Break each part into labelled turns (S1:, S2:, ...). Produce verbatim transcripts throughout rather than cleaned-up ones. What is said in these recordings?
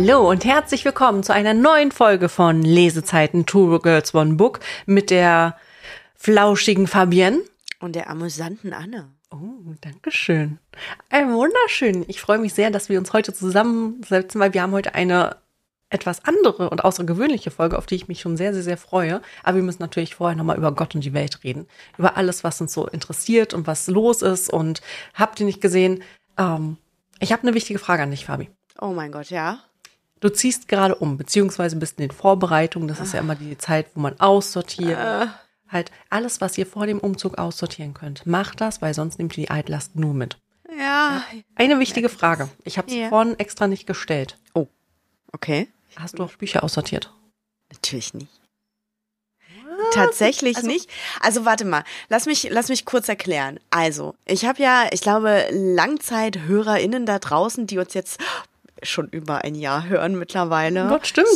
S1: Hallo und herzlich willkommen zu einer neuen Folge von Lesezeiten Two Girls One Book mit der flauschigen Fabienne.
S2: Und der amüsanten Anne.
S1: Oh, danke schön. Ein wunderschön. Ich freue mich sehr, dass wir uns heute zusammensetzen, weil wir haben heute eine etwas andere und außergewöhnliche Folge, auf die ich mich schon sehr, sehr, sehr freue. Aber wir müssen natürlich vorher nochmal über Gott und die Welt reden. Über alles, was uns so interessiert und was los ist. Und habt ihr nicht gesehen? Ähm, ich habe eine wichtige Frage an dich, Fabi.
S2: Oh mein Gott, ja.
S1: Du ziehst gerade um, beziehungsweise bist in den Vorbereitungen. Das ist ja immer die Zeit, wo man aussortiert. Äh. Halt alles, was ihr vor dem Umzug aussortieren könnt. Macht das, weil sonst nehmt ihr die Altlast nur mit.
S2: Ja.
S1: Eine wichtige Frage. Ich habe sie
S2: ja.
S1: vorhin extra nicht gestellt.
S2: Oh, okay.
S1: Hast du auch Bücher aussortiert?
S2: Natürlich nicht. Was? Tatsächlich also, nicht. Also warte mal, lass mich, lass mich kurz erklären. Also, ich habe ja, ich glaube, LangzeithörerInnen da draußen, die uns jetzt schon über ein Jahr hören mittlerweile.
S1: Gott, stimmt.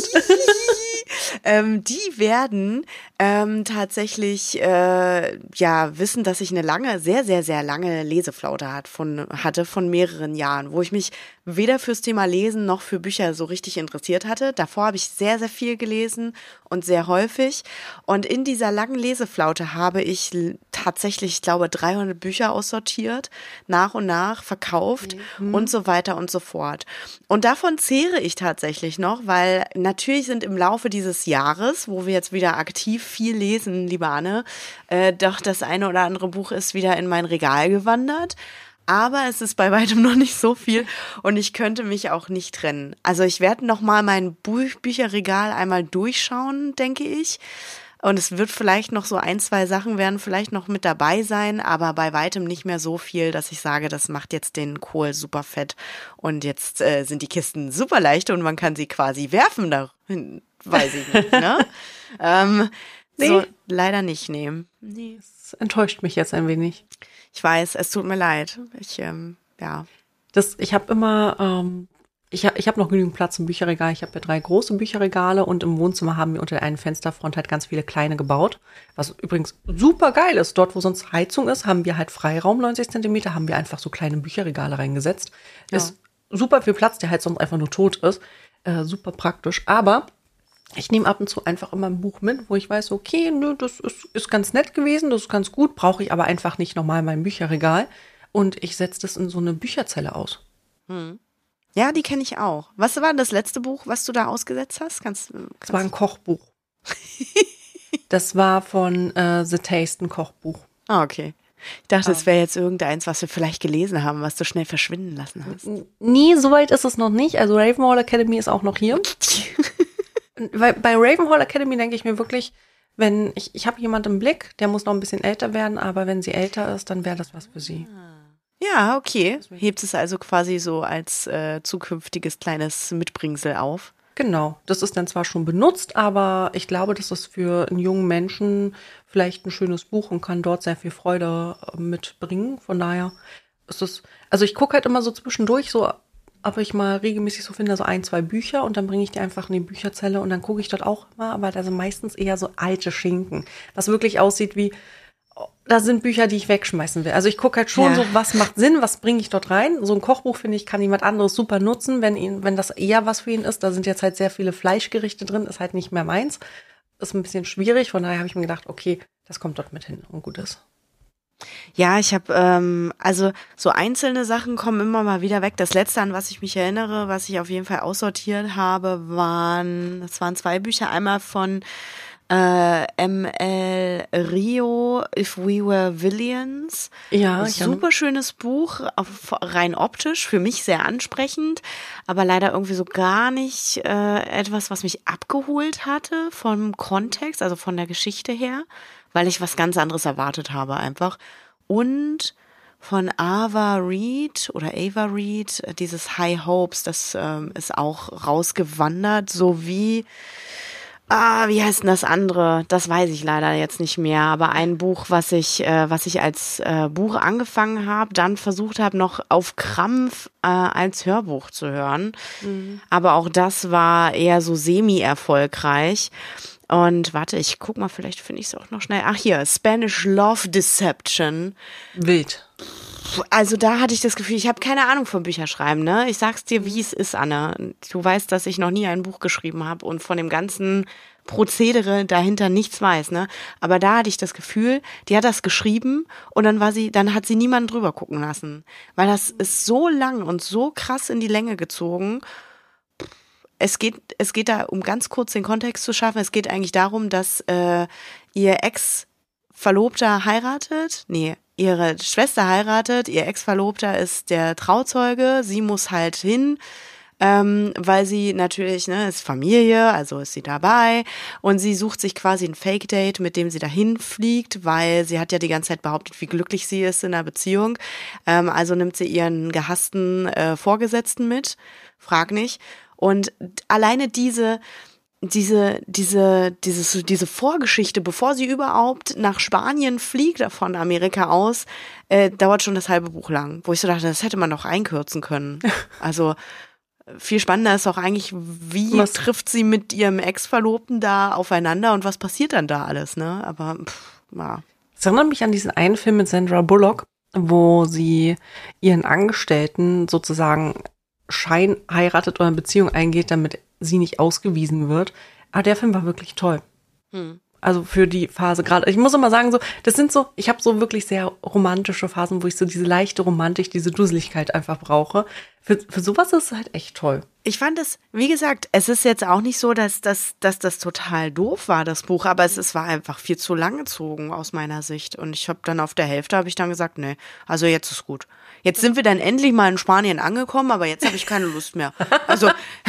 S2: ähm, die werden ähm, tatsächlich äh, ja wissen, dass ich eine lange, sehr, sehr, sehr lange Leseflaute hat von, hatte von mehreren Jahren, wo ich mich weder fürs Thema Lesen noch für Bücher so richtig interessiert hatte. Davor habe ich sehr, sehr viel gelesen und sehr häufig. Und in dieser langen Leseflaute habe ich tatsächlich, ich glaube, dreihundert Bücher aussortiert, nach und nach verkauft mhm. und so weiter und so fort. Und davon zehre ich tatsächlich noch, weil natürlich sind im Laufe dieses Jahres, wo wir jetzt wieder aktiv viel lesen, liebe Anne, äh, doch das eine oder andere Buch ist wieder in mein Regal gewandert. Aber es ist bei weitem noch nicht so viel und ich könnte mich auch nicht trennen. Also ich werde noch mal mein Buch- Bücherregal einmal durchschauen, denke ich. Und es wird vielleicht noch so ein, zwei Sachen werden vielleicht noch mit dabei sein, aber bei weitem nicht mehr so viel, dass ich sage, das macht jetzt den Kohl super fett und jetzt äh, sind die Kisten super leicht und man kann sie quasi werfen, da weiß ich nicht, ne? ähm, nee. So, leider nicht, nee.
S1: Nee, es enttäuscht mich jetzt ein wenig.
S2: Ich weiß, es tut mir leid. Ich, ähm, ja.
S1: Das, ich habe immer, ähm, ich habe ich hab noch genügend Platz im Bücherregal. Ich habe ja drei große Bücherregale und im Wohnzimmer haben wir unter der einen Fensterfront halt ganz viele kleine gebaut. Was übrigens super geil ist. Dort, wo sonst Heizung ist, haben wir halt Freiraum, neunzig Zentimeter, haben wir einfach so kleine Bücherregale reingesetzt. Ja. Ist super viel Platz, der halt sonst einfach nur tot ist. Äh, super praktisch. Aber ich nehme ab und zu einfach immer ein Buch mit, wo ich weiß, okay, nö, das ist, ist ganz nett gewesen, das ist ganz gut, brauche ich aber einfach nicht nochmal in meinem Bücherregal. Und ich setze das in so eine Bücherzelle aus.
S2: Hm. Ja, die kenne ich auch. Was war das letzte Buch, was du da ausgesetzt hast? Kannst, kannst
S1: das war ein Kochbuch. Das war von äh, The Taste, ein Kochbuch.
S2: Ah, okay. Ich dachte, es wäre jetzt irgendeins, was wir vielleicht gelesen haben, was du schnell verschwinden lassen hast.
S1: Nee, soweit ist es noch nicht. Also Ravenhall Academy ist auch noch hier. Weil bei Ravenhall Academy denke ich mir wirklich, wenn ich, ich habe jemanden im Blick, der muss noch ein bisschen älter werden, aber wenn sie älter ist, dann wäre das was für sie.
S2: Ja, okay. Hebt es also quasi so als äh, zukünftiges kleines Mitbringsel auf.
S1: Genau, das ist dann zwar schon benutzt, aber ich glaube, das ist für einen jungen Menschen vielleicht ein schönes Buch und kann dort sehr viel Freude mitbringen. Von daher ist es, also ich gucke halt immer so zwischendurch so, ob ich mal regelmäßig so finde, so ein, zwei Bücher und dann bringe ich die einfach in die Bücherzelle und dann gucke ich dort auch immer, aber da sind meistens eher so alte Schinken, was wirklich aussieht wie, da sind Bücher, die ich wegschmeißen will. Also ich gucke halt schon ja. so, was macht Sinn, was bringe ich dort rein. So ein Kochbuch, finde ich, kann jemand anderes super nutzen, wenn ihn, wenn das eher was für ihn ist. Da sind jetzt halt sehr viele Fleischgerichte drin, ist halt nicht mehr meins. Ist ein bisschen schwierig, von daher habe ich mir gedacht, okay, das kommt dort mit hin und gut ist.
S2: Ja, ich habe, ähm, also so einzelne Sachen kommen immer mal wieder weg. Das letzte, an was ich mich erinnere, was ich auf jeden Fall aussortiert habe, waren, das waren zwei Bücher. Einmal von äh, M L Rio, If We Were Villains.
S1: Ja,
S2: super schönes Buch, auf, rein optisch, für mich sehr ansprechend, aber leider irgendwie so gar nicht äh, etwas, was mich abgeholt hatte vom Kontext, also von der Geschichte her, weil ich was ganz anderes erwartet habe einfach. Und von Ava Reed oder Ava Reed, dieses High Hopes, das ähm, ist auch rausgewandert, sowie, ah, wie heißt denn das andere? Das weiß ich leider jetzt nicht mehr, aber ein Buch, was ich, äh, was ich als äh, Buch angefangen habe, dann versucht habe, noch auf Krampf äh, als Hörbuch zu hören. Mhm. Aber auch das war eher so semi-erfolgreich. Und warte, ich guck mal, vielleicht finde ich es auch noch schnell. Ach hier, Spanish Love Deception.
S1: Wild.
S2: Also da hatte ich das Gefühl, ich habe keine Ahnung vom Bücherschreiben, ne? Ich sag's dir, wie es ist, Anna. Du weißt, dass ich noch nie ein Buch geschrieben habe und von dem ganzen Prozedere dahinter nichts weiß, ne? Aber da hatte ich das Gefühl, die hat das geschrieben und dann war sie, dann hat sie niemanden drüber gucken lassen. Weil das ist so lang und so krass in die Länge gezogen. Es geht, es geht da, um ganz kurz den Kontext zu schaffen, es geht eigentlich darum, dass äh, ihr Ex-Verlobter heiratet. Nee, ihre Schwester heiratet, ihr Ex-Verlobter ist der Trauzeuge, sie muss halt hin, ähm, weil sie natürlich, ne, ist Familie, also ist sie dabei und sie sucht sich quasi ein Fake-Date, mit dem sie dahin fliegt, weil sie hat ja die ganze Zeit behauptet, wie glücklich sie ist in einer Beziehung. Ähm, also nimmt sie ihren gehassten äh, Vorgesetzten mit, frag nicht. Und alleine diese diese diese dieses diese Vorgeschichte, bevor sie überhaupt nach Spanien fliegt von Amerika aus, äh, dauert schon das halbe Buch lang, wo ich so dachte, das hätte man doch einkürzen können. Also viel spannender ist auch eigentlich, wie was trifft sie mit ihrem Ex-Verlobten da aufeinander und was passiert dann da alles, ne? Aber pff, ja.
S1: Es erinnert mich an diesen einen Film mit Sandra Bullock, wo sie ihren Angestellten sozusagen Schein heiratet oder eine Beziehung eingeht, damit sie nicht ausgewiesen wird. Aber der Film war wirklich toll. Hm. Also für die Phase gerade. Ich muss immer sagen, so, das sind so, ich habe so wirklich sehr romantische Phasen, wo ich so diese leichte Romantik, diese Dusseligkeit einfach brauche. Für, für sowas ist es halt echt toll.
S2: Ich fand es, wie gesagt, es ist jetzt auch nicht so, dass, dass, dass das total doof war, das Buch, aber es, es war einfach viel zu lang gezogen aus meiner Sicht. Und ich habe dann auf der Hälfte, habe ich dann gesagt, nee, also jetzt ist gut. Jetzt sind wir dann endlich mal in Spanien angekommen, aber jetzt habe ich keine Lust mehr. Also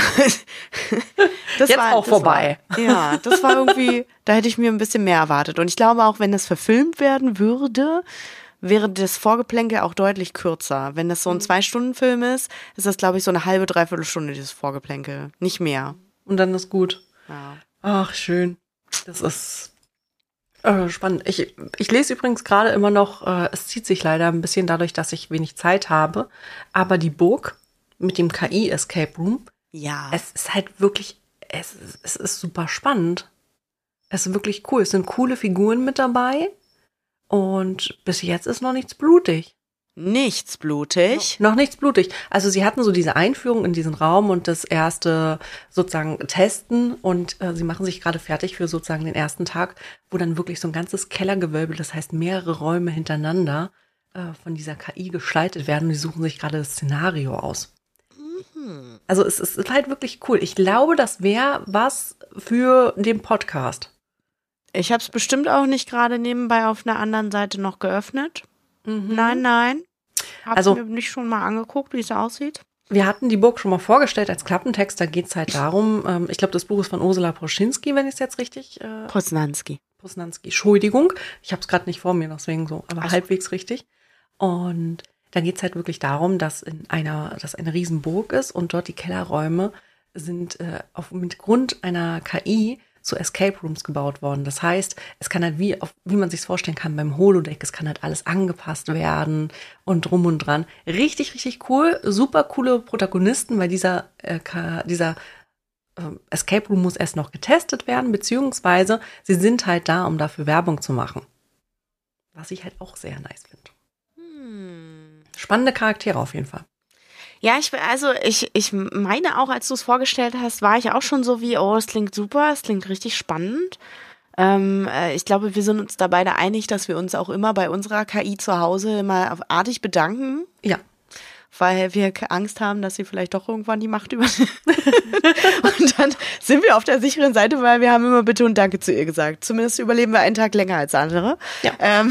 S2: das
S1: jetzt
S2: war
S1: auch
S2: das
S1: vorbei.
S2: War, ja, das war irgendwie, da hätte ich mir ein bisschen mehr erwartet. Und ich glaube auch, wenn das verfilmt werden würde, wäre das Vorgeplänkel auch deutlich kürzer. Wenn das so ein Zwei-Stunden-Film ist, ist das, glaube ich, so eine halbe, dreiviertel Stunde, dieses Vorgeplänkel. Nicht mehr.
S1: Und dann ist gut.
S2: Ja.
S1: Ach, schön. Das ist äh, spannend. Ich, ich lese übrigens gerade immer noch, äh, es zieht sich leider ein bisschen dadurch, dass ich wenig Zeit habe, aber die Burg mit dem K I-Escape Room,
S2: ja.
S1: Es ist halt wirklich, es, es ist super spannend. Es ist wirklich cool. Es sind coole Figuren mit dabei. Und bis jetzt ist noch nichts blutig.
S2: Nichts blutig?
S1: No, noch nichts blutig. Also sie hatten so diese Einführung in diesen Raum und das erste sozusagen Testen und äh, sie machen sich gerade fertig für sozusagen den ersten Tag, wo dann wirklich so ein ganzes Kellergewölbe, das heißt mehrere Räume hintereinander äh, von dieser K I gestaltet werden und die suchen sich gerade das Szenario aus. Mhm. Also es, es ist halt wirklich cool. Ich glaube, das wäre was für den Podcast.
S2: Ich habe es bestimmt auch nicht gerade nebenbei auf einer anderen Seite noch geöffnet. Mhm. Nein, nein. Hab's also, mir nicht schon mal angeguckt, wie es aussieht.
S1: Wir hatten die Burg schon mal vorgestellt als Klappentext. Da geht es halt darum, ähm, ich glaube, das Buch ist von Ursula Poschinski, wenn ich es jetzt richtig... Äh,
S2: Posnanski.
S1: Posnanski, Entschuldigung. Ich habe es gerade nicht vor mir, deswegen so, aber
S2: also.
S1: halbwegs richtig. Und dann geht es halt wirklich darum, dass in einer, dass eine Riesenburg ist und dort die Kellerräume sind äh, auf, mit Grund einer K I zu Escape Rooms gebaut worden. Das heißt, es kann halt wie, auf, wie man sich vorstellen kann, beim Holodeck, es kann halt alles angepasst werden und drum und dran. Richtig, richtig cool, super coole Protagonisten, weil dieser, äh, dieser äh, Escape Room muss erst noch getestet werden, beziehungsweise sie sind halt da, um dafür Werbung zu machen. Was ich halt auch sehr nice finde. Hm. Spannende Charaktere auf jeden Fall.
S2: Ja, ich also ich ich meine auch, als du es vorgestellt hast, war ich auch schon so wie, oh, es klingt super, es klingt richtig spannend. Ähm, äh, ich glaube, wir sind uns da beide einig, dass wir uns auch immer bei unserer K I zu Hause immer artig bedanken.
S1: Ja.
S2: Weil wir Angst haben, dass sie vielleicht doch irgendwann die Macht übernimmt. Und dann sind wir auf der sicheren Seite, weil wir haben immer Bitte und Danke zu ihr gesagt. Zumindest überleben wir einen Tag länger als andere.
S1: Ja.
S2: Ähm,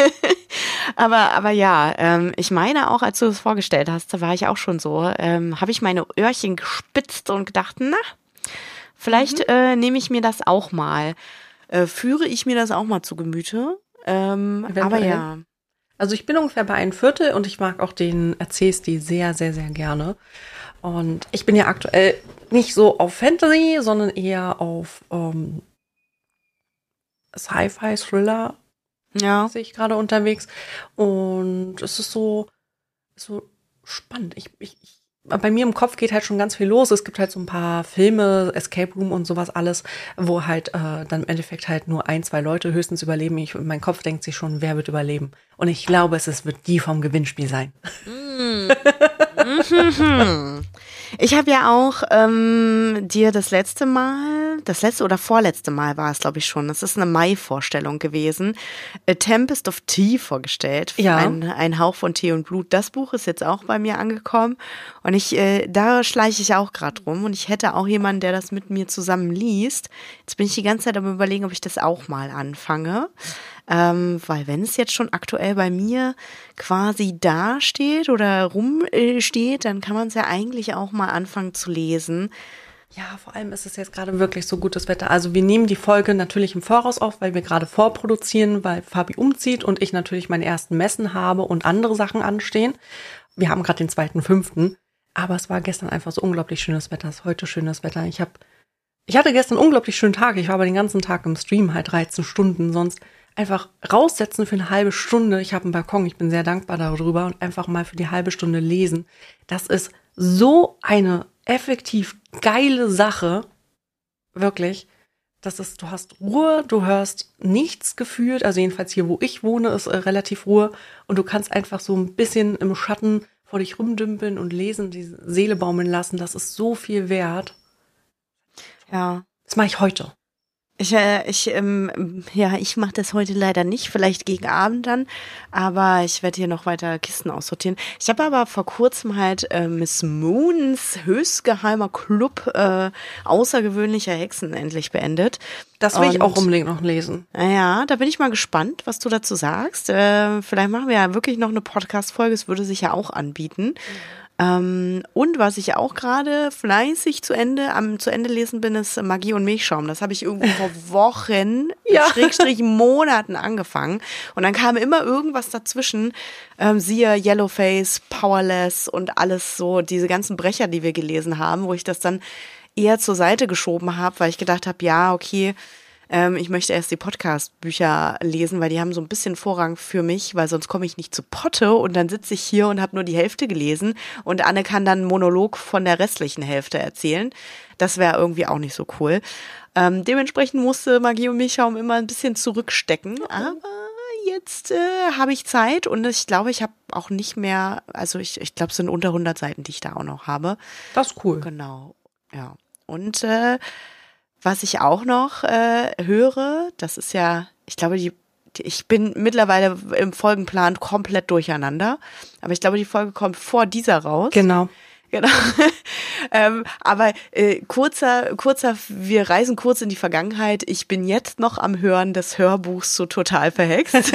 S2: aber, aber ja, ähm, ich meine auch, als du es vorgestellt hast, da war ich auch schon so, ähm, habe ich meine Öhrchen gespitzt und gedacht, na, vielleicht mhm. äh, nehme ich mir das auch mal. Äh, führe ich mir das auch mal zu Gemüte. Ähm, aber ja.
S1: Also ich bin ungefähr bei ein Viertel und ich mag auch den Erzählstil sehr, sehr, sehr gerne. Und ich bin ja aktuell nicht so auf Fantasy, sondern eher auf ähm, Sci-Fi-Thriller.
S2: Ja.
S1: Sehe ich gerade unterwegs. Und es ist so, so spannend. Ich, ich, bei mir im Kopf geht halt schon ganz viel los. Es gibt halt so ein paar Filme, Escape Room und sowas alles, wo halt äh, dann im Endeffekt halt nur ein, zwei Leute höchstens überleben. Ich, mein Kopf denkt sich schon, wer wird überleben? Und ich glaube, es, es wird die vom Gewinnspiel sein.
S2: Mm. Ich habe ja auch ähm, dir das letzte Mal, das letzte oder vorletzte Mal war es, glaube ich schon, das ist eine Mai-Vorstellung gewesen, A Tempest of Tea vorgestellt.
S1: Ja.
S2: Ein, ein Hauch von Tee und Blut. Das Buch ist jetzt auch bei mir angekommen und ich, äh, da schleiche ich auch gerade rum und ich hätte auch jemanden, der das mit mir zusammen liest. Jetzt bin ich die ganze Zeit am Überlegen, ob ich das auch mal anfange. Ähm, weil wenn es jetzt schon aktuell bei mir quasi da steht oder rumsteht, dann kann man es ja eigentlich auch mal anfangen zu lesen.
S1: Ja, vor allem ist es jetzt gerade wirklich so gutes Wetter. Also wir nehmen die Folge natürlich im Voraus auf, weil wir gerade vorproduzieren, weil Fabi umzieht und ich natürlich meine ersten Messen habe und andere Sachen anstehen. Wir haben gerade den zweiten fünften, aber es war gestern einfach so unglaublich schönes Wetter. Es ist heute schönes Wetter. Ich habe, ich hatte gestern einen unglaublich schönen Tag. Ich war aber den ganzen Tag im Stream, halt dreizehn Stunden, sonst einfach raussetzen für eine halbe Stunde. Ich habe einen Balkon, ich bin sehr dankbar darüber und einfach mal für die halbe Stunde lesen. Das ist so eine effektiv geile Sache. Wirklich. Das ist, du hast Ruhe, du hörst nichts gefühlt. Also jedenfalls hier, wo ich wohne, ist äh, relativ Ruhe. Und du kannst einfach so ein bisschen im Schatten vor dich rumdümpeln und lesen, die Seele baumeln lassen. Das ist so viel wert.
S2: Ja.
S1: Das mache ich heute.
S2: Ich, äh, ich, ähm, ja, ich mache das heute leider nicht, vielleicht gegen Abend dann, aber ich werde hier noch weiter Kisten aussortieren. Ich habe aber vor kurzem halt äh, Miss Moons höchstgeheimer Club äh, außergewöhnlicher Hexen endlich beendet.
S1: Das will
S2: Und,
S1: ich auch unbedingt noch lesen.
S2: Ja, da bin ich mal gespannt, was du dazu sagst. Äh, vielleicht machen wir ja wirklich noch eine Podcast-Folge, es würde sich ja auch anbieten. Mhm. Ähm, und was ich auch gerade fleißig zu Ende, am zu Ende lesen bin, ist Magie und Milchschaum. Das habe ich irgendwie vor Wochen,
S1: ja.
S2: Schrägstrich Monaten angefangen. Und dann kam immer irgendwas dazwischen. Ähm, siehe Yellowface, Powerless und alles so, diese ganzen Brecher, die wir gelesen haben, wo ich das dann eher zur Seite geschoben habe, weil ich gedacht habe, ja, okay, Ähm, ich möchte erst die Podcast-Bücher lesen, weil die haben so ein bisschen Vorrang für mich, weil sonst komme ich nicht zu Potte und dann sitze ich hier und habe nur die Hälfte gelesen und Anne kann dann einen Monolog von der restlichen Hälfte erzählen. Das wäre irgendwie auch nicht so cool. Ähm, dementsprechend musste Magie und Milchschaum immer ein bisschen zurückstecken, aber jetzt äh, habe ich Zeit und ich glaube, ich habe auch nicht mehr, also ich, ich glaube, es sind unter hundert Seiten, die ich da auch noch habe.
S1: Das ist cool.
S2: Genau, ja. Und äh, was ich auch noch äh, höre, das ist ja, ich glaube, die, die, ich bin mittlerweile im Folgenplan komplett durcheinander, aber ich glaube, die Folge kommt vor dieser raus.
S1: Genau.
S2: Genau. ähm, aber äh, kurzer, kurzer, wir reisen kurz in die Vergangenheit. Ich bin jetzt noch am Hören des Hörbuchs zu Total Verhext.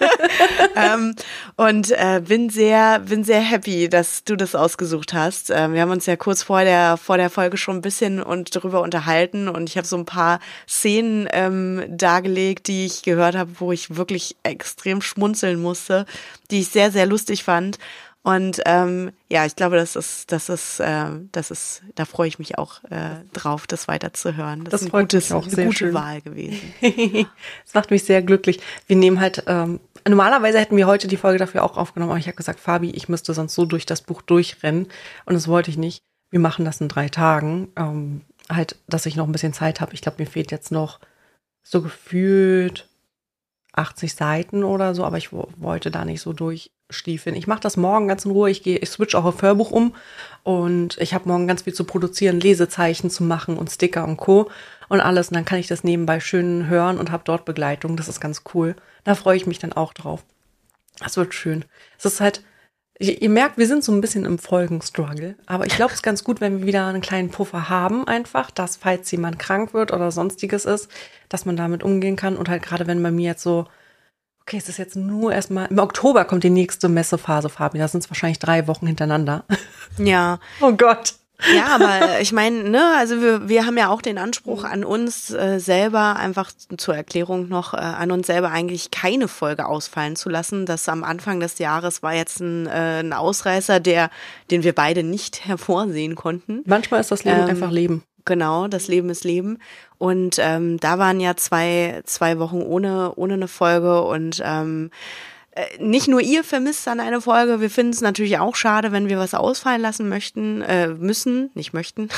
S2: ähm, und äh, bin sehr, bin sehr happy, dass du das ausgesucht hast. Ähm, wir haben uns ja kurz vor der, vor der Folge schon ein bisschen und darüber unterhalten und ich habe so ein paar Szenen ähm, dargelegt, die ich gehört habe, wo ich wirklich extrem schmunzeln musste, die ich sehr, sehr lustig fand. Und ähm, ja, ich glaube, das ist, das ist, äh, das ist, da freue ich mich auch äh, drauf, das weiterzuhören. Das,
S1: das
S2: ist ein
S1: freut
S2: gutes,
S1: mich auch
S2: eine
S1: sehr
S2: gute
S1: schön.
S2: Wahl gewesen.
S1: Das macht mich sehr glücklich. Wir nehmen halt, ähm, normalerweise hätten wir heute die Folge dafür auch aufgenommen, aber ich habe gesagt, Fabi, ich müsste sonst so durch das Buch durchrennen und das wollte ich nicht. Wir machen das in drei Tagen, ähm, halt, dass ich noch ein bisschen Zeit habe. Ich glaube, mir fehlt jetzt noch so gefühlt achtzig Seiten oder so, aber ich w- wollte da nicht so durchstiefeln. Ich mache das morgen ganz in Ruhe. Ich gehe, ich switch auch auf Hörbuch um und ich habe morgen ganz viel zu produzieren, Lesezeichen zu machen und Sticker und Co. und alles. Und dann kann ich das nebenbei schön hören und habe dort Begleitung. Das ist ganz cool. Da freue ich mich dann auch drauf. Das wird schön. Es ist halt, ihr, ihr merkt, wir sind so ein bisschen im Folgenstruggle, aber ich glaube, es ist ganz gut, wenn wir wieder einen kleinen Puffer haben einfach, dass falls jemand krank wird oder sonstiges ist, dass man damit umgehen kann und halt gerade wenn bei mir jetzt so, okay, es ist jetzt nur erstmal, im Oktober kommt die nächste Messephase, Fabi, das sind es wahrscheinlich drei Wochen hintereinander.
S2: Ja.
S1: Oh Gott.
S2: Ja, aber ich meine, ne, also wir, wir haben ja auch den Anspruch an uns äh, selber, einfach zur Erklärung noch, äh, an uns selber eigentlich keine Folge ausfallen zu lassen. Das am Anfang des Jahres war jetzt ein, äh, ein Ausreißer, der, den wir beide nicht hervorsehen konnten.
S1: Manchmal ist das Leben
S2: Ähm,
S1: einfach Leben.
S2: Genau, das Leben ist Leben. Und ähm, da waren ja zwei, zwei Wochen ohne, ohne eine Folge und ähm, nicht nur ihr vermisst dann eine Folge, wir finden es natürlich auch schade, wenn wir was ausfallen lassen möchten, äh, müssen, nicht möchten.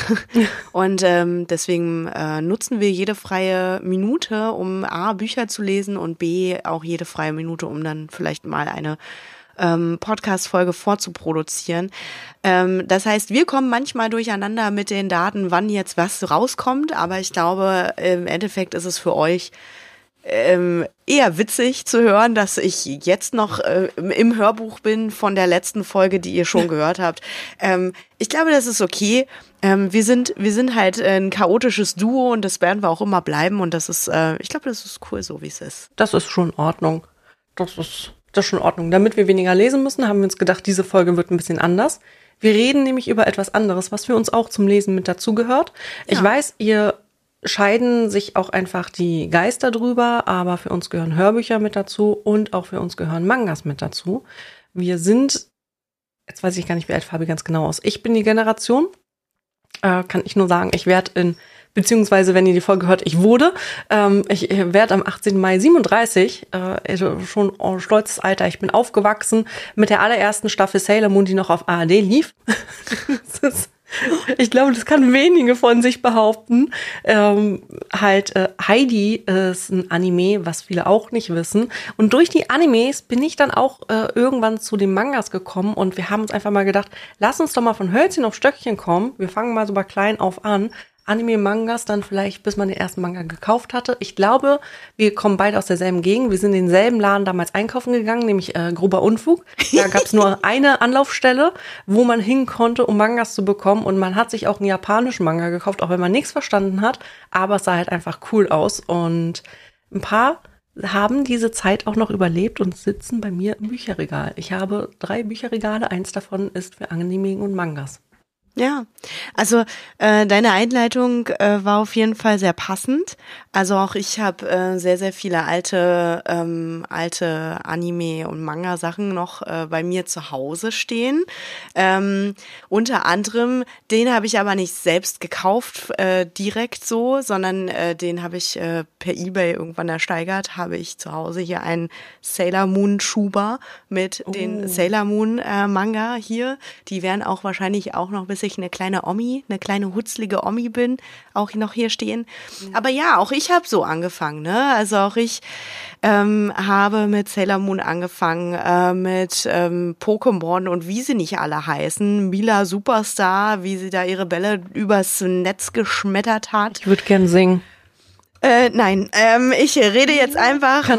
S2: Und ähm, deswegen äh, nutzen wir jede freie Minute, um A, Bücher zu lesen und B, auch jede freie Minute, um dann vielleicht mal eine ähm, Podcast-Folge vorzuproduzieren. Ähm, das heißt, wir kommen manchmal durcheinander mit den Daten, wann jetzt was rauskommt, aber ich glaube, im Endeffekt ist es für euch Ähm, eher witzig zu hören, dass ich jetzt noch äh, im Hörbuch bin von der letzten Folge, die ihr schon gehört habt. Ähm, ich glaube, das ist okay. Ähm, wir sind, wir sind halt ein chaotisches Duo und das werden wir auch immer bleiben und das ist, äh, ich glaube, das ist cool, so wie es ist.
S1: Das ist schon in Ordnung. Das ist, das ist schon in Ordnung. Damit wir weniger lesen müssen, haben wir uns gedacht, diese Folge wird ein bisschen anders. Wir reden nämlich über etwas anderes, was für uns auch zum Lesen mit dazugehört. Ja. Ich weiß, ihr scheiden sich auch einfach die Geister drüber, aber für uns gehören Hörbücher mit dazu und auch für uns gehören Mangas mit dazu. Wir sind, jetzt weiß ich gar nicht, wie alt Fabi ganz genau ist. Ich bin die Generation, äh, kann ich nur sagen, ich werde in, beziehungsweise wenn ihr die Folge hört, ich wurde, ähm, ich werde am achtzehnten Mai siebenunddreißig, äh, schon ein stolzes Alter, ich bin aufgewachsen mit der allerersten Staffel Sailor Moon, die noch auf A R D lief. Das ist Ich glaube, das kann wenige von sich behaupten. Ähm, halt, äh, Heidi ist ein Anime, was viele auch nicht wissen. Und durch die Animes bin ich dann auch äh, irgendwann zu den Mangas gekommen und wir haben uns einfach mal gedacht, lass uns doch mal von Hölzchen auf Stöckchen kommen. Wir fangen mal so bei klein auf an. Anime-Mangas dann vielleicht, bis man den ersten Manga gekauft hatte. Ich glaube, wir kommen beide aus derselben Gegend. Wir sind in denselben Laden damals einkaufen gegangen, nämlich äh, Grober Unfug. Da gab es nur eine Anlaufstelle, wo man hin konnte, um Mangas zu bekommen. Und man hat sich auch einen japanischen Manga gekauft, auch wenn man nichts verstanden hat. Aber es sah halt einfach cool aus. Und ein paar haben diese Zeit auch noch überlebt und sitzen bei mir im Bücherregal. Ich habe drei Bücherregale. Eins davon ist für Anime und Mangas.
S2: Ja, also äh, deine Einleitung äh, war auf jeden Fall sehr passend. Also auch ich habe äh, sehr, sehr viele alte ähm, alte Anime- und Manga-Sachen noch äh, bei mir zu Hause stehen. Ähm, unter anderem, den habe ich aber nicht selbst gekauft, äh, direkt so, sondern äh, den habe ich äh, per eBay irgendwann ersteigert, habe ich zu Hause hier einen Sailor Moon Schuber mit oh. den Sailor Moon äh, Manga hier. Die werden auch wahrscheinlich auch noch, bis ich eine kleine Omi, eine kleine hutzlige Omi bin, auch noch hier stehen. Mhm. Aber ja, auch ich habe so angefangen, ne? Also auch ich ähm, habe mit Sailor Moon angefangen, äh, mit ähm, Pokémon und wie sie nicht alle heißen. Mila Superstar, wie sie da ihre Bälle übers Netz geschmettert hat.
S1: Ich würde gern singen.
S2: Äh, nein, ähm, ich rede jetzt einfach.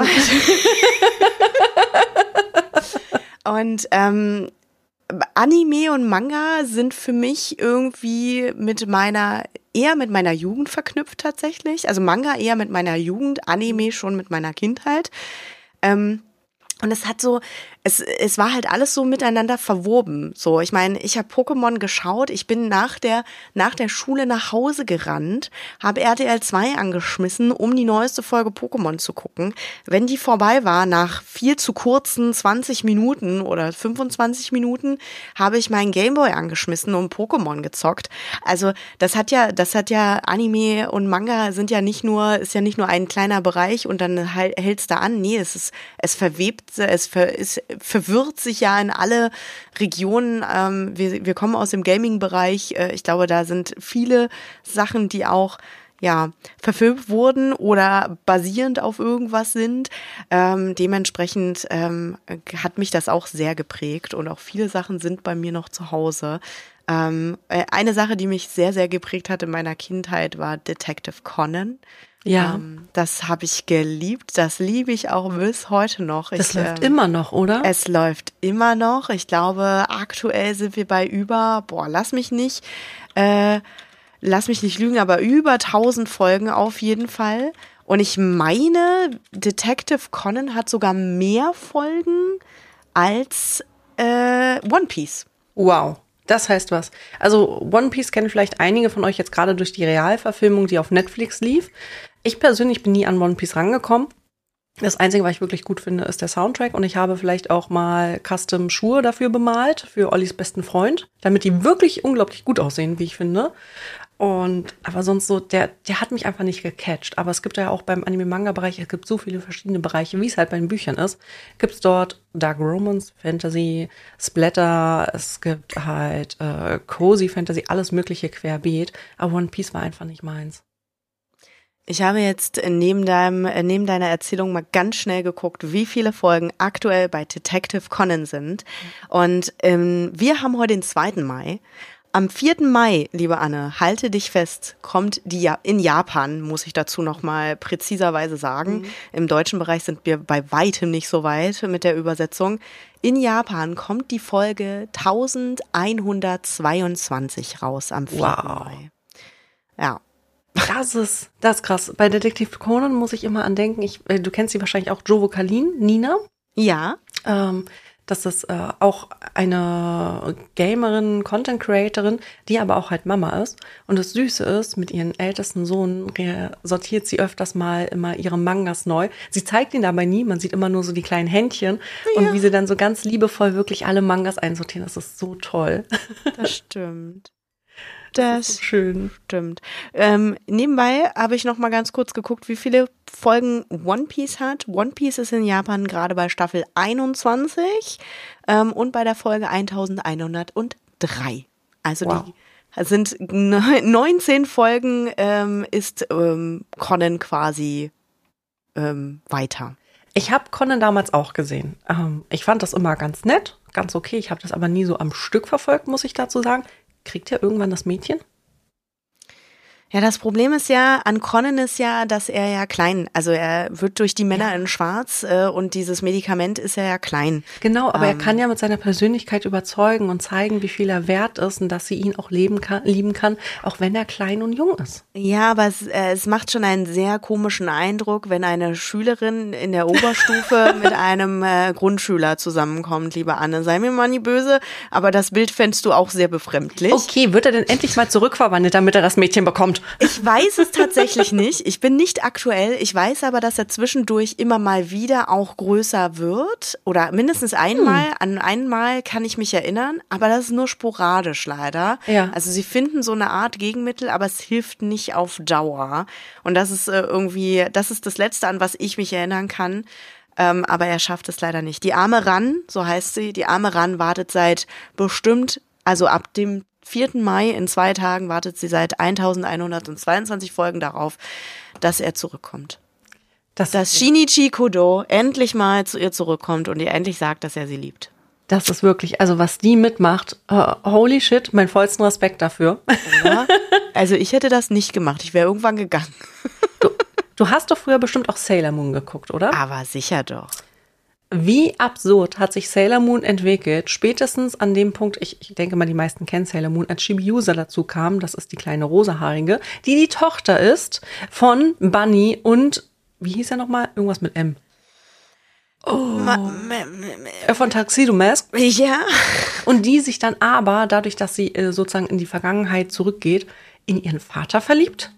S2: Und ähm, Anime und Manga sind für mich irgendwie mit meiner, eher mit meiner Jugend verknüpft tatsächlich. Also Manga eher mit meiner Jugend, Anime schon mit meiner Kindheit. Ähm, und es hat so, es, es war halt alles so miteinander verwoben. So, ich meine, ich habe Pokémon geschaut, ich bin nach der, nach der Schule nach Hause gerannt, habe R T L zwei angeschmissen, um die neueste Folge Pokémon zu gucken. Wenn die vorbei war, nach viel zu kurzen zwanzig Minuten oder fünfundzwanzig Minuten, habe ich meinen Gameboy angeschmissen und Pokémon gezockt. Also, das hat ja, das hat ja, Anime und Manga sind ja nicht nur, ist ja nicht nur ein kleiner Bereich und dann hält's da an. Nee, es ist, es verwebt, es ver, ist, verwirrt sich ja in alle Regionen. Ähm, wir, wir kommen aus dem Gaming-Bereich. Äh, ich glaube, da sind viele Sachen, die auch ja verfilmt wurden oder basierend auf irgendwas sind. Ähm, dementsprechend ähm, hat mich das auch sehr geprägt und auch viele Sachen sind bei mir noch zu Hause. Ähm, eine Sache, die mich sehr, sehr geprägt hat in meiner Kindheit, war Detective Conan.
S1: Ja.
S2: Ähm, das habe ich geliebt, das liebe ich auch bis heute noch.
S1: Das
S2: ich,
S1: läuft
S2: ähm,
S1: immer noch, oder?
S2: Es läuft immer noch. Ich glaube, aktuell sind wir bei über, boah, lass mich nicht, äh, lass mich nicht lügen, aber über tausend Folgen auf jeden Fall. Und ich meine, Detective Conan hat sogar mehr Folgen als äh, One Piece.
S1: Wow. Das heißt was. Also One Piece kennen vielleicht einige von euch jetzt gerade durch die Realverfilmung, die auf Netflix lief. Ich persönlich bin nie an One Piece rangekommen. Das Einzige, was ich wirklich gut finde, ist der Soundtrack. Und ich habe vielleicht auch mal Custom-Schuhe dafür bemalt, für Ollis besten Freund, damit die wirklich unglaublich gut aussehen, wie ich finde. Und aber sonst so, der, der hat mich einfach nicht gecatcht. Aber es gibt ja auch beim Anime-Manga-Bereich, es gibt so viele verschiedene Bereiche, wie es halt bei den Büchern ist. Gibt es dort Dark Romance, Fantasy, Splatter, es gibt halt äh, Cozy Fantasy, alles mögliche querbeet. Aber One Piece war einfach nicht meins.
S2: Ich habe jetzt neben deinem, neben deiner Erzählung mal ganz schnell geguckt, wie viele Folgen aktuell bei Detective Conan sind. Und ähm, wir haben heute den zweiten Mai. Am vierten Mai, liebe Anne, halte dich fest, kommt die ja- in Japan, muss ich dazu noch mal präziserweise sagen. Mhm. Im deutschen Bereich sind wir bei weitem nicht so weit mit der Übersetzung. In Japan kommt die Folge elfhundertzweiundzwanzig raus am vierten
S1: Wow.
S2: Mai. Ja.
S1: Das ist, das ist krass. Bei Detective Conan muss ich immer an denken, ich, äh, du kennst sie wahrscheinlich auch, Jovo Kalin, Nina.
S2: Ja.
S1: Ähm, das ist äh, auch eine Gamerin, Content-Creatorin, die aber auch halt Mama ist. Und das Süße ist, mit ihrem ältesten Sohn re- sortiert sie öfters mal immer ihre Mangas neu. Sie zeigt ihn dabei nie, man sieht immer nur so die kleinen Händchen. Ja. Und wie sie dann so ganz liebevoll wirklich alle Mangas einsortieren, das ist so toll.
S2: Das stimmt.
S1: Das, das ist so schön.
S2: Stimmt. Ähm, nebenbei habe ich noch mal ganz kurz geguckt, wie viele Folgen One Piece hat. One Piece ist in Japan gerade bei Staffel einundzwanzig ähm, und bei der Folge elfhundertdrei. Also wow. Die sind neunzehn Folgen ähm, ist ähm, Conan quasi ähm, weiter.
S1: Ich habe Conan damals auch gesehen. Ähm, ich fand das immer ganz nett, ganz okay. Ich habe das aber nie so am Stück verfolgt, muss ich dazu sagen. Kriegt er irgendwann das Mädchen?
S2: Ja, das Problem ist ja, an Conan ist ja, dass er ja klein, also er wird durch die Männer ja. in Schwarz äh, und dieses Medikament ist er ja klein.
S1: Genau, aber
S2: ähm,
S1: er kann ja mit seiner Persönlichkeit überzeugen und zeigen, wie viel er wert ist und dass sie ihn auch leben kann, lieben kann, auch wenn er klein und jung ist.
S2: Ja, aber es, äh, es macht schon einen sehr komischen Eindruck, wenn eine Schülerin in der Oberstufe mit einem äh, Grundschüler zusammenkommt, liebe Anne. Sei mir mal nie böse, aber das Bild fändest du auch sehr befremdlich.
S1: Okay, wird er denn endlich mal zurückverwandelt, damit er das Mädchen bekommt?
S2: Ich weiß es tatsächlich nicht. Ich bin nicht aktuell. Ich weiß aber, dass er zwischendurch immer mal wieder auch größer wird. Oder mindestens einmal. Hm. An einmal kann ich mich erinnern. Aber das ist nur sporadisch leider.
S1: Ja.
S2: Also sie finden so eine Art Gegenmittel, aber es hilft nicht auf Dauer. Und das ist äh, irgendwie, das ist das Letzte, an was ich mich erinnern kann. Ähm, aber er schafft es leider nicht. Die arme Ran, so heißt sie, die arme Ran wartet seit bestimmt, also ab dem vierten Mai in zwei Tagen wartet sie seit elfhundertzweiundzwanzig Folgen darauf, dass er zurückkommt. Das dass Shinichi Kudo endlich mal zu ihr zurückkommt und ihr endlich sagt, dass er sie liebt.
S1: Das ist wirklich, also was die mitmacht, uh, holy shit, mein vollsten Respekt dafür.
S2: Oder? Also ich hätte das nicht gemacht, ich wäre irgendwann gegangen.
S1: Du, du hast doch früher bestimmt auch Sailor Moon geguckt, oder?
S2: Aber sicher doch.
S1: Wie absurd hat sich Sailor Moon entwickelt, spätestens an dem Punkt, ich, ich denke mal, die meisten kennen Sailor Moon, als Chibiusa dazu kam, das ist die kleine rosahaarige, die die Tochter ist von Bunny und, wie hieß er nochmal? Irgendwas mit M. Oh. Ma, ma, ma, von Tuxedo Mask.
S2: Ja.
S1: Und die sich dann aber, dadurch, dass sie äh, sozusagen in die Vergangenheit zurückgeht, in ihren Vater verliebt.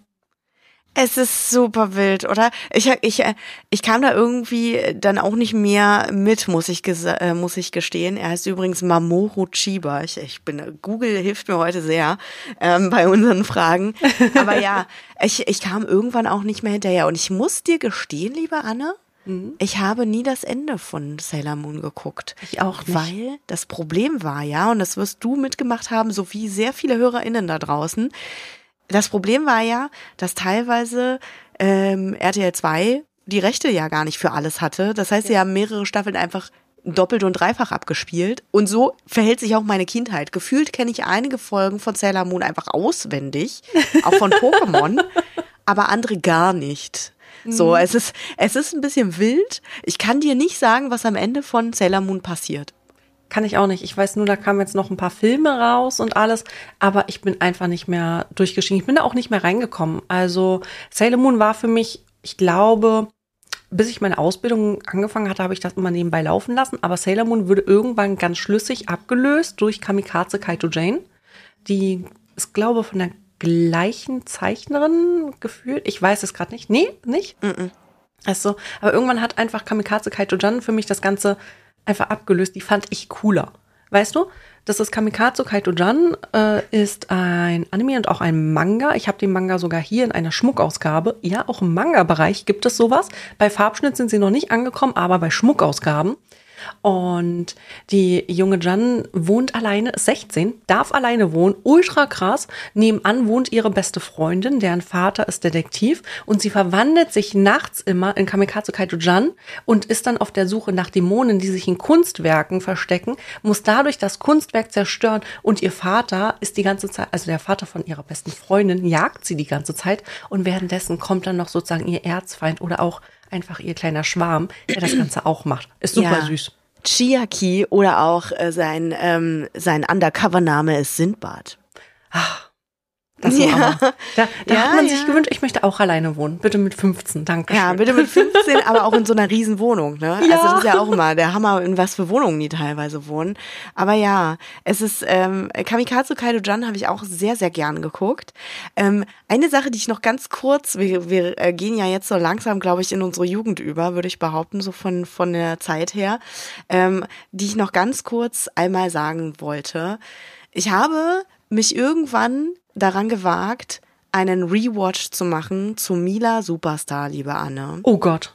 S2: Es ist super wild, oder? Ich, ich, ich kam da irgendwie dann auch nicht mehr mit, muss ich, ges- muss ich gestehen. Er heißt übrigens Mamoru Chiba. Ich, ich bin, Google hilft mir heute sehr ähm, bei unseren Fragen. Aber ja, ich, ich kam irgendwann auch nicht mehr hinterher. Und ich muss dir gestehen, liebe Anne, mhm. ich habe nie das Ende von Sailor Moon geguckt.
S1: Ich auch nicht.
S2: Weil das Problem war ja, und das wirst du mitgemacht haben, so wie sehr viele HörerInnen da draußen, das Problem war ja, dass teilweise ähm, R T L zwei die Rechte ja gar nicht für alles hatte. Das heißt, sie haben mehrere Staffeln einfach doppelt und dreifach abgespielt. Und so verhält sich auch meine Kindheit. Gefühlt kenne ich einige Folgen von Sailor Moon einfach auswendig, auch von Pokémon, aber andere gar nicht. So, es ist, es ist ein bisschen wild. Ich kann dir nicht sagen, was am Ende von Sailor Moon passiert.
S1: Kann ich auch nicht. Ich weiß nur, da kamen jetzt noch ein paar Filme raus und alles, aber ich bin einfach nicht mehr durchgestiegen. Ich bin da auch nicht mehr reingekommen. Also Sailor Moon war für mich, ich glaube, bis ich meine Ausbildung angefangen hatte, habe ich das immer nebenbei laufen lassen. Aber Sailor Moon wurde irgendwann ganz schlüssig abgelöst durch Kamikaze Kaito Jane. Die ist, glaube ich, von der gleichen Zeichnerin gefühlt. Ich weiß es gerade nicht. Nee, nicht?
S2: Mm-mm.
S1: Also, aber irgendwann hat einfach Kamikaze Kaito Jane für mich das Ganze einfach abgelöst. Die fand ich cooler. Weißt du, das ist Kamikaze Kaito-Jan, äh, ist ein Anime und auch ein Manga. Ich habe den Manga sogar hier in einer Schmuckausgabe. Ja, auch im Manga-Bereich gibt es sowas. Bei Farbschnitt sind sie noch nicht angekommen, aber bei Schmuckausgaben. Und die junge Jan wohnt alleine, ist sechzehn, darf alleine wohnen, ultra krass. Nebenan wohnt ihre beste Freundin, deren Vater ist Detektiv. Und sie verwandelt sich nachts immer in Kamikaze Kaito-Jan und ist dann auf der Suche nach Dämonen, die sich in Kunstwerken verstecken, muss dadurch das Kunstwerk zerstören. Und ihr Vater ist die ganze Zeit, also der Vater von ihrer besten Freundin, jagt sie die ganze Zeit. Und währenddessen kommt dann noch sozusagen ihr Erzfeind oder auch einfach ihr kleiner Schwarm, der das Ganze auch macht. Ist super
S2: ja.
S1: süß.
S2: Chiaki oder auch äh, sein, ähm, sein Undercover-Name ist Sindbad.
S1: Ach, das
S2: ja.
S1: aber. Da, da
S2: ja,
S1: hat man
S2: ja.
S1: sich gewünscht, ich möchte auch alleine wohnen. Bitte mit fünfzehn, danke schön.
S2: Ja, bitte mit fünfzehn, aber auch in so einer riesen Wohnung, ne?
S1: Ja.
S2: Also das ist ja auch immer der Hammer, in was für Wohnungen die teilweise wohnen. Aber ja, es ist, ähm, Kamikaze Kaito-Jan habe ich auch sehr, sehr gern geguckt. Ähm, eine Sache, die ich noch ganz kurz, wir, wir äh, gehen ja jetzt so langsam, glaube ich, in unsere Jugend über, würde ich behaupten, so von, von der Zeit her, ähm, die ich noch ganz kurz einmal sagen wollte. Ich habe mich irgendwann daran gewagt, einen Rewatch zu machen zu Mila Superstar, liebe Anne.
S1: Oh Gott.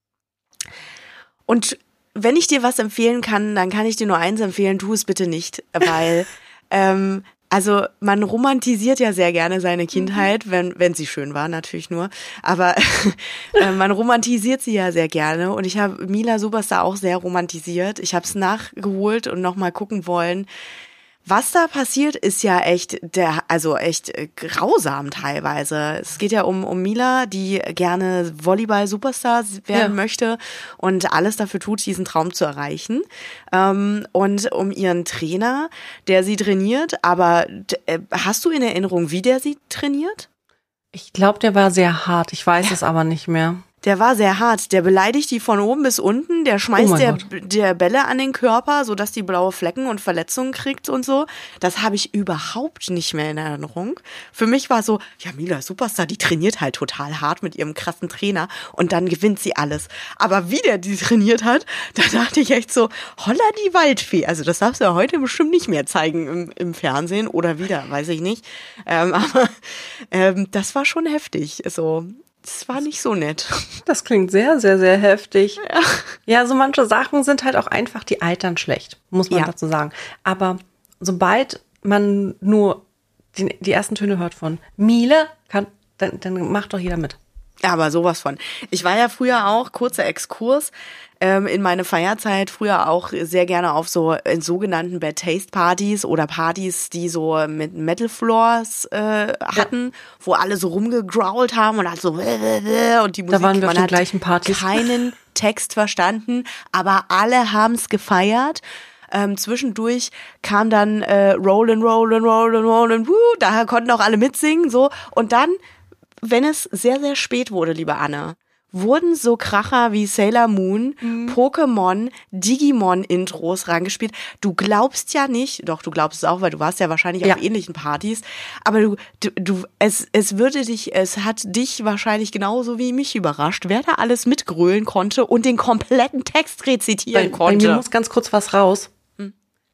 S2: Und wenn ich dir was empfehlen kann, dann kann ich dir nur eins empfehlen, tu es bitte nicht, weil ähm, also man romantisiert ja sehr gerne seine Kindheit, wenn wenn sie schön war, natürlich nur, aber äh, man romantisiert sie ja sehr gerne und ich habe Mila Superstar auch sehr romantisiert. Ich habe es nachgeholt und nochmal gucken wollen. Was da passiert, ist ja echt der, also echt grausam teilweise. Es geht ja um, um Mila, die gerne Volleyball-Superstar werden ja. möchte und alles dafür tut, diesen Traum zu erreichen. Ähm, und um ihren Trainer, der sie trainiert. Aber äh, hast du in Erinnerung, wie der sie trainiert?
S1: Ich glaube, der war sehr hart. Ich weiß ja. es aber nicht mehr.
S2: Der war sehr hart. Der beleidigt die von oben bis unten. Der schmeißt
S1: oh
S2: der, der Bälle an den Körper, sodass die blaue Flecken und Verletzungen kriegt und so. Das habe ich überhaupt nicht mehr in Erinnerung. Für mich war so, ja, Mila Superstar, die trainiert halt total hart mit ihrem krassen Trainer und dann gewinnt sie alles. Aber wie der die trainiert hat, da dachte ich echt so, holla die Waldfee. Also das darfst du ja heute bestimmt nicht mehr zeigen im, im Fernsehen oder wieder, weiß ich nicht. Ähm, aber ähm, das war schon heftig. So. Das war nicht so nett.
S1: Das klingt sehr, sehr, sehr heftig. Ja, ja, so manche Sachen sind halt auch einfach, die altern schlecht, muss man ja. dazu sagen. Aber sobald man nur die, die ersten Töne hört von Miele, kann, dann, dann macht doch jeder mit.
S2: Ja, aber sowas von. Ich war ja früher auch, kurzer Exkurs, ähm, in meine Feierzeit früher auch sehr gerne auf so in sogenannten Bad Taste Partys oder Partys, die so mit Metal Floors äh, hatten, ja. wo alle so rumgegrowlt haben und halt so und die Musik,
S1: da waren wir
S2: man
S1: auf den
S2: hat
S1: gleichen Partys.
S2: Keinen Text verstanden, aber alle haben's gefeiert. Ähm, zwischendurch kam dann äh, Rollin', Rollin', Rollin', Rollin', wuh, daher konnten auch alle mitsingen, so. Und dann, wenn es sehr, sehr spät wurde, liebe Anne, wurden so Kracher wie Sailor Moon, mhm. Pokémon, Digimon-Intros rangespielt. Du glaubst ja nicht, doch, du glaubst es auch, weil du warst ja wahrscheinlich ja. auf ähnlichen Partys, aber du, du, du, es, es würde dich, es hat dich wahrscheinlich genauso wie mich überrascht, wer da alles mitgrölen konnte und den kompletten Text rezitieren
S1: bei,
S2: konnte.
S1: Bei mir muss ganz kurz was raus. Hm.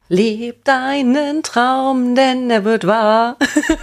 S1: Leb deinen Traum, denn er wird wahr.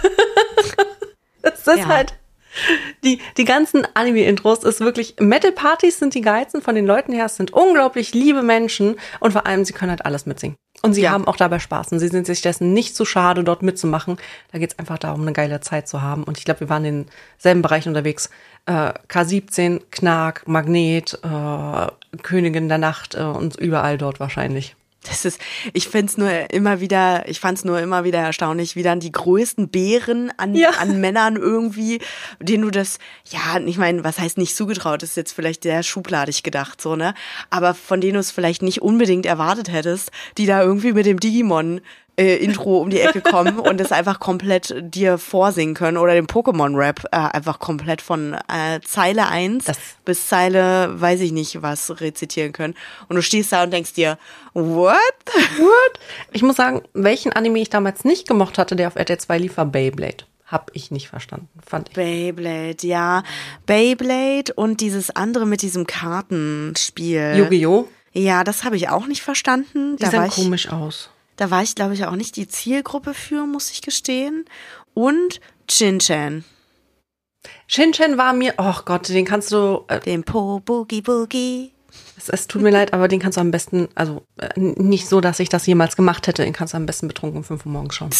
S1: Das ist ja. halt Die, die ganzen Anime-Intros ist wirklich, Metal-Partys sind die geilsten von den Leuten her, es sind unglaublich liebe Menschen und vor allem, sie können halt alles mitsingen. Und sie ja. haben auch dabei Spaß und sie sind sich dessen nicht zu schade, dort mitzumachen. Da geht's einfach darum, eine geile Zeit zu haben. Und ich glaube, wir waren in denselben Bereichen unterwegs. Äh, K siebzehn, Knark, Magnet, äh, Königin der Nacht äh, und überall dort wahrscheinlich.
S2: Das ist, ich find's nur immer wieder, ich fand's nur immer wieder erstaunlich, wie dann die größten Bären an, ja. an Männern irgendwie, denen du das, ja, ich meine, was heißt nicht zugetraut, ist jetzt vielleicht sehr schubladig gedacht, so, ne, aber von denen du es vielleicht nicht unbedingt erwartet hättest, die da irgendwie mit dem Digimon äh, Intro um die Ecke kommen und das einfach komplett dir vorsingen können oder den Pokémon-Rap äh, einfach komplett von äh, Zeile eins das bis Zeile, weiß ich nicht was, rezitieren können. Und du stehst da und denkst dir, what?
S1: What? Ich muss sagen, welchen Anime ich damals nicht gemocht hatte, der auf R T L zwei lief, war Beyblade. Hab ich nicht verstanden, fand ich.
S2: Beyblade, ja. Beyblade und dieses andere mit diesem Kartenspiel.
S1: Yu-Gi-Oh!
S2: Ja, das habe ich auch nicht verstanden.
S1: Die
S2: da
S1: sahen
S2: war ich,
S1: komisch aus.
S2: Da war ich, glaube ich, auch nicht die Zielgruppe für, muss ich gestehen. Und Shin-Chan.
S1: Shin-Chan war mir, oh Gott, den kannst du... Äh,
S2: Den Po Boogie Boogie.
S1: es, es tut mir leid, aber den kannst du am besten, also äh, nicht so, dass ich das jemals gemacht hätte, den kannst du am besten betrunken um fünf Uhr morgens schauen.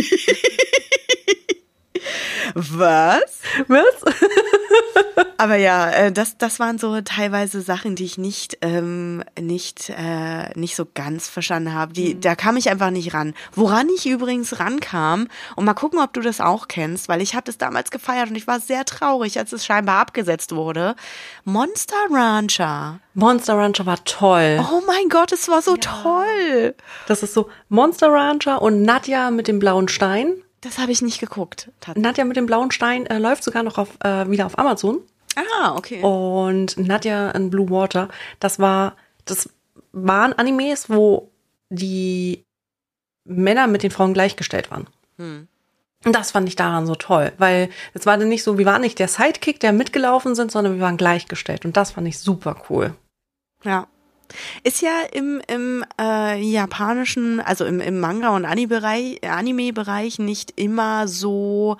S2: Was?
S1: Was?
S2: Aber ja, äh, das, das waren so teilweise Sachen, die ich nicht, ähm, nicht, äh, nicht so ganz verstanden habe. Die, da kam ich einfach nicht ran. Woran ich übrigens rankam, und mal gucken, ob du das auch kennst, weil ich habe das damals gefeiert und ich war sehr traurig, als es scheinbar abgesetzt wurde. Monster Rancher.
S1: Monster Rancher war toll.
S2: Oh mein Gott, es war so ja. toll.
S1: Das ist so Monster Rancher und Nadja mit dem blauen Stein.
S2: Das habe ich nicht geguckt.
S1: Nadja mit dem blauen Stein äh, läuft sogar noch auf, äh, wieder auf Amazon.
S2: Ah, okay.
S1: Und Nadja in Blue Water, das war, das waren Animes, wo die Männer mit den Frauen gleichgestellt waren. Hm. Und das fand ich daran so toll, weil es war dann nicht so, wir waren nicht der Sidekick, der mitgelaufen sind, sondern wir waren gleichgestellt. Und das fand ich super cool.
S2: Ja. Ist ja im, im äh, japanischen, also im, im Manga- und Anime-Bereich, Anime-Bereich nicht immer so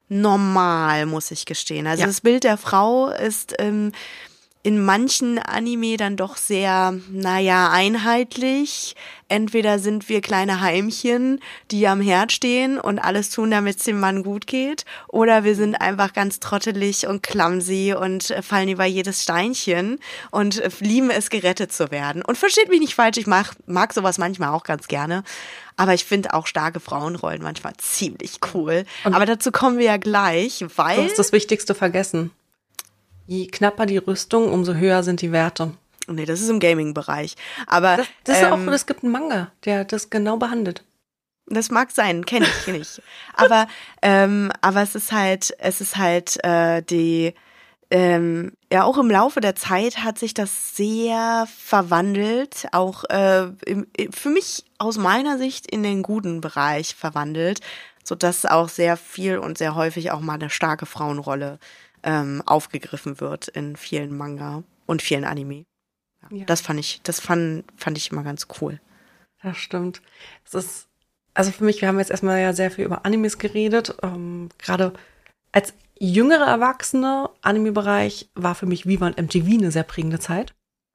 S2: normal, muss ich gestehen. Also ja. das Bild der Frau ist ähm, in manchen Anime dann doch sehr, naja, einheitlich. Entweder sind wir kleine Heimchen, die am Herd stehen und alles tun, damit es dem Mann gut geht, oder wir sind einfach ganz trottelig und clumsy und fallen über jedes Steinchen und lieben es, gerettet zu werden. Und versteht mich nicht falsch, ich mag, mag sowas manchmal auch ganz gerne, aber ich finde auch starke Frauenrollen manchmal ziemlich cool. Und aber dazu kommen wir ja gleich, weil...
S1: Du hast das Wichtigste vergessen. Je knapper die Rüstung, umso höher sind die Werte.
S2: Nee, das ist im Gaming-Bereich. Aber
S1: das, das
S2: ähm,
S1: ist auch, es gibt einen Manga, der das genau behandelt.
S2: Das mag sein, kenne ich, kenn ich. aber ähm, aber es ist halt, es ist halt äh, die ähm, ja auch im Laufe der Zeit hat sich das sehr verwandelt, auch äh, im, für mich aus meiner Sicht in den guten Bereich verwandelt, sodass auch sehr viel und sehr häufig auch mal eine starke Frauenrolle ähm, aufgegriffen wird in vielen Manga und vielen Anime. Ja, ja. Das fand ich, das fand, fand ich immer ganz cool.
S1: Das stimmt. Es ist, also für mich, wir haben jetzt erstmal ja sehr viel über Animes geredet. Ähm, gerade als jüngere Erwachsene, Anime-Bereich, war für mich Viva und M T V eine sehr prägende Zeit.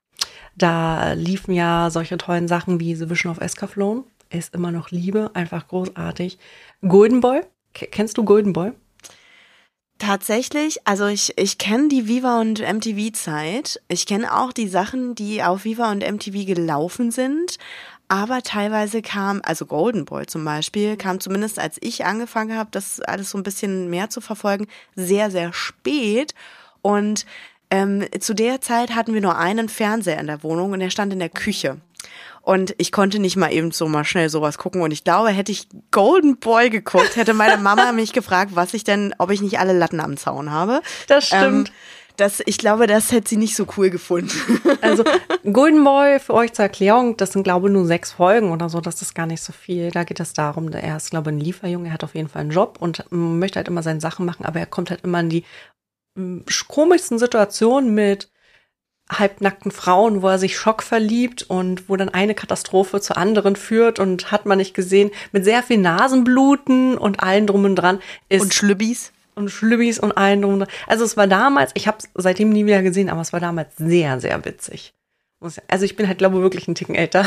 S1: Da liefen ja solche tollen Sachen wie The Vision of Escaflowne. Ist immer noch Liebe, einfach großartig. Golden Boy, K- kennst du Golden Boy?
S2: Tatsächlich, also ich, ich kenne die Viva und M T V-Zeit. Ich kenne auch die Sachen, die auf Viva und M T V gelaufen sind. Aber teilweise kam, also Golden Boy zum Beispiel, kam zumindest als ich angefangen habe, das alles so ein bisschen mehr zu verfolgen, sehr, sehr spät. Und ähm, zu der Zeit hatten wir nur einen Fernseher in der Wohnung und der stand in der Küche. Und ich konnte nicht mal eben so mal schnell sowas gucken. Und ich glaube, hätte ich Golden Boy geguckt, hätte meine Mama mich gefragt, was ich denn, ob ich nicht alle Latten am Zaun habe.
S1: Das stimmt.
S2: Ähm, das, ich glaube, das hätte sie nicht so cool gefunden.
S1: Also Golden Boy, für euch zur Erklärung, das sind, glaube ich, nur sechs Folgen oder so. Das ist gar nicht so viel. Da geht es darum, er ist, glaube ich, ein Lieferjunge. Er hat auf jeden Fall einen Job und möchte halt immer seine Sachen machen. Aber er kommt halt immer in die komischsten Situationen mit halbnackten Frauen, wo er sich schockverliebt und wo dann eine Katastrophe zur anderen führt und hat man nicht gesehen, mit sehr viel Nasenbluten und allen drum und dran. Ist
S2: und Schlübbis.
S1: Und Schlübbis und allen drum und dran. Also es war damals, ich habe es seitdem nie wieder gesehen, aber es war damals sehr, sehr witzig. Also ich bin halt, glaube ich, wirklich einen Ticken älter.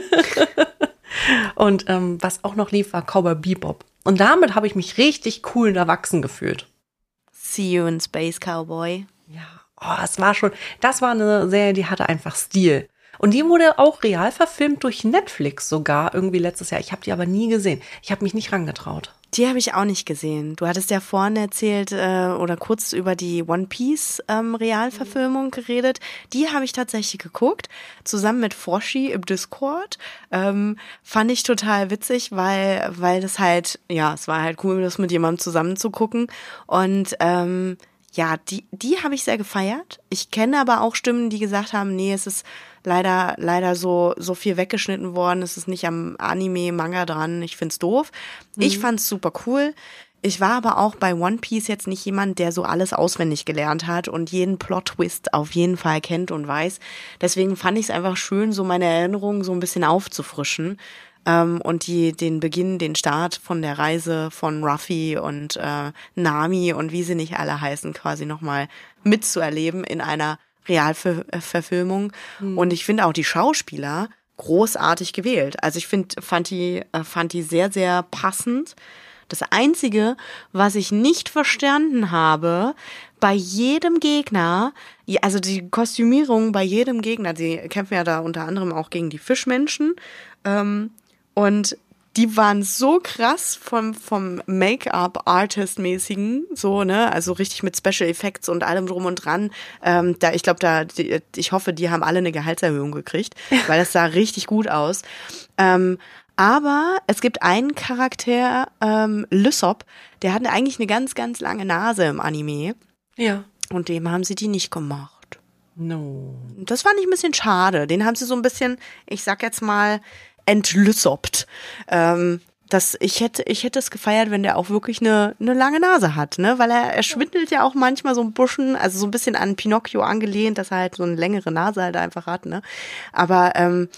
S1: Und ähm, was auch noch lief, war Cowboy Bebop. Und damit habe ich mich richtig cool und erwachsen gefühlt.
S2: See you in Space, Cowboy.
S1: Ja. Oh, es war schon, das war eine Serie, die hatte einfach Stil. Und die wurde auch real verfilmt durch Netflix sogar irgendwie letztes Jahr. Ich habe die aber nie gesehen. Ich habe mich nicht rangetraut.
S2: Die habe ich auch nicht gesehen. Du hattest ja vorhin erzählt äh, oder kurz über die One Piece ähm, Realverfilmung geredet. Die habe ich tatsächlich geguckt, zusammen mit Froshi im Discord. Ähm, fand ich total witzig, weil weil das halt, ja, es war halt cool, das mit jemandem zusammen zu gucken. Und ähm, ja, die, die habe ich sehr gefeiert. Ich kenne aber auch Stimmen, die gesagt haben, nee, es ist leider, leider so, so viel weggeschnitten worden. Es ist nicht am Anime, Manga dran. Ich find's doof. Mhm. Ich fand's super cool. Ich war aber auch bei One Piece jetzt nicht jemand, der so alles auswendig gelernt hat und jeden Plot-Twist auf jeden Fall kennt und weiß. Deswegen fand ich es einfach schön, so meine Erinnerungen so ein bisschen aufzufrischen. ähm, und die den Beginn, den Start von der Reise von Ruffy und äh, Nami und wie sie nicht alle heißen, quasi nochmal mitzuerleben in einer Realverfilmung. Mhm. Und ich finde auch die Schauspieler großartig gewählt. Also ich finde, fand die, äh, fand die sehr, sehr passend. Das Einzige, was ich nicht verstanden habe, bei jedem Gegner, also die Kostümierung bei jedem Gegner, die kämpfen ja da unter anderem auch gegen die Fischmenschen, ähm, und die waren so krass vom, vom Make-up-Artist-mäßigen, so, ne, also richtig mit Special Effects und allem drum und dran. Ähm, da, ich glaube, da, die, ich hoffe, die haben alle eine Gehaltserhöhung gekriegt, weil das sah richtig gut aus. Ähm, aber es gibt einen Charakter, ähm, Lysop, der hatte eigentlich eine ganz, ganz lange Nase im Anime.
S1: Ja.
S2: Und dem haben sie die nicht gemacht.
S1: No.
S2: Das fand ich ein bisschen schade. Den haben sie so ein bisschen, ich sag jetzt mal, entlüssopt. Ähm, das, ich hätte, ich hätte es gefeiert, wenn der auch wirklich eine, eine lange Nase hat, ne? Weil er, er schwindelt ja auch manchmal so ein bisschen, also so ein bisschen an Pinocchio angelehnt, dass er halt so eine längere Nase halt einfach hat, ne? Aber, ähm,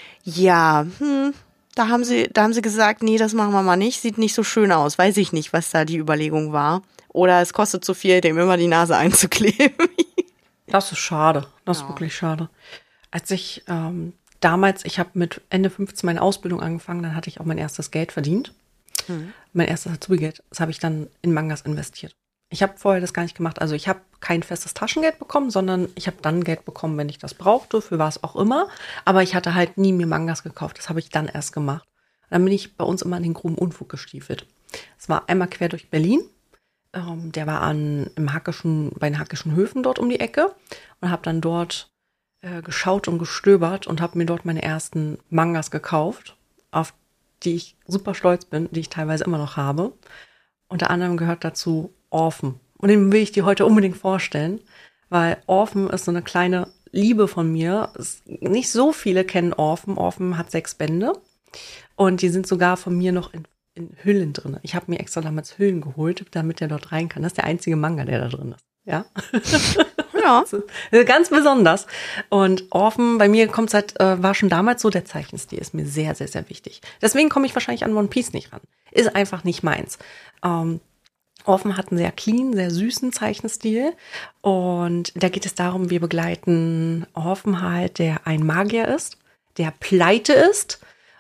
S2: ja, hm, da haben sie, da haben sie gesagt, nee, das machen wir mal nicht, sieht nicht so schön aus. Weiß ich nicht, was da die Überlegung war. Oder es kostet zu viel, dem immer die Nase einzukleben.
S1: Das ist schade. Das
S2: ja.
S1: ist wirklich schade. Als ich ähm, damals, ich habe mit Ende fünfzehn meine Ausbildung angefangen, dann hatte ich auch mein erstes Geld verdient. Mhm. Mein erstes Azubi-Geld, das habe ich dann in Mangas investiert. Ich habe vorher das gar nicht gemacht. Also ich habe kein festes Taschengeld bekommen, sondern ich habe dann Geld bekommen, wenn ich das brauchte, für was auch immer. Aber ich hatte halt nie mir Mangas gekauft. Das habe ich dann erst gemacht. Dann bin ich bei uns immer in den groben Unfug gestiefelt. Es war einmal quer durch Berlin. Ähm, der war an, im Hackischen, bei den Hackischen Höfen dort um die Ecke. Und habe dann dort äh, geschaut und gestöbert und habe mir dort meine ersten Mangas gekauft, auf die ich super stolz bin, die ich teilweise immer noch habe. Unter anderem gehört dazu Orphan. Und den will ich dir heute unbedingt vorstellen, weil Orphan ist so eine kleine Liebe von mir. Es, nicht so viele kennen Orphan. Orphan hat sechs Bände und die sind sogar von mir noch in, in Hüllen drin. Ich habe mir extra damals Hüllen geholt, damit der dort rein kann. Das ist der einzige Manga, der da drin ist. Ja. Ja. Ganz besonders. Und Orphan, bei mir kommt seit, äh, war schon damals so, der Zeichenstil ist mir sehr, sehr, sehr wichtig. Deswegen komme ich wahrscheinlich an One Piece nicht ran. Ist einfach nicht meins. Ähm, Orphan hat einen sehr clean, sehr süßen Zeichenstil. Und da geht es darum, wir begleiten Orphan halt, der ein Magier ist, der pleite ist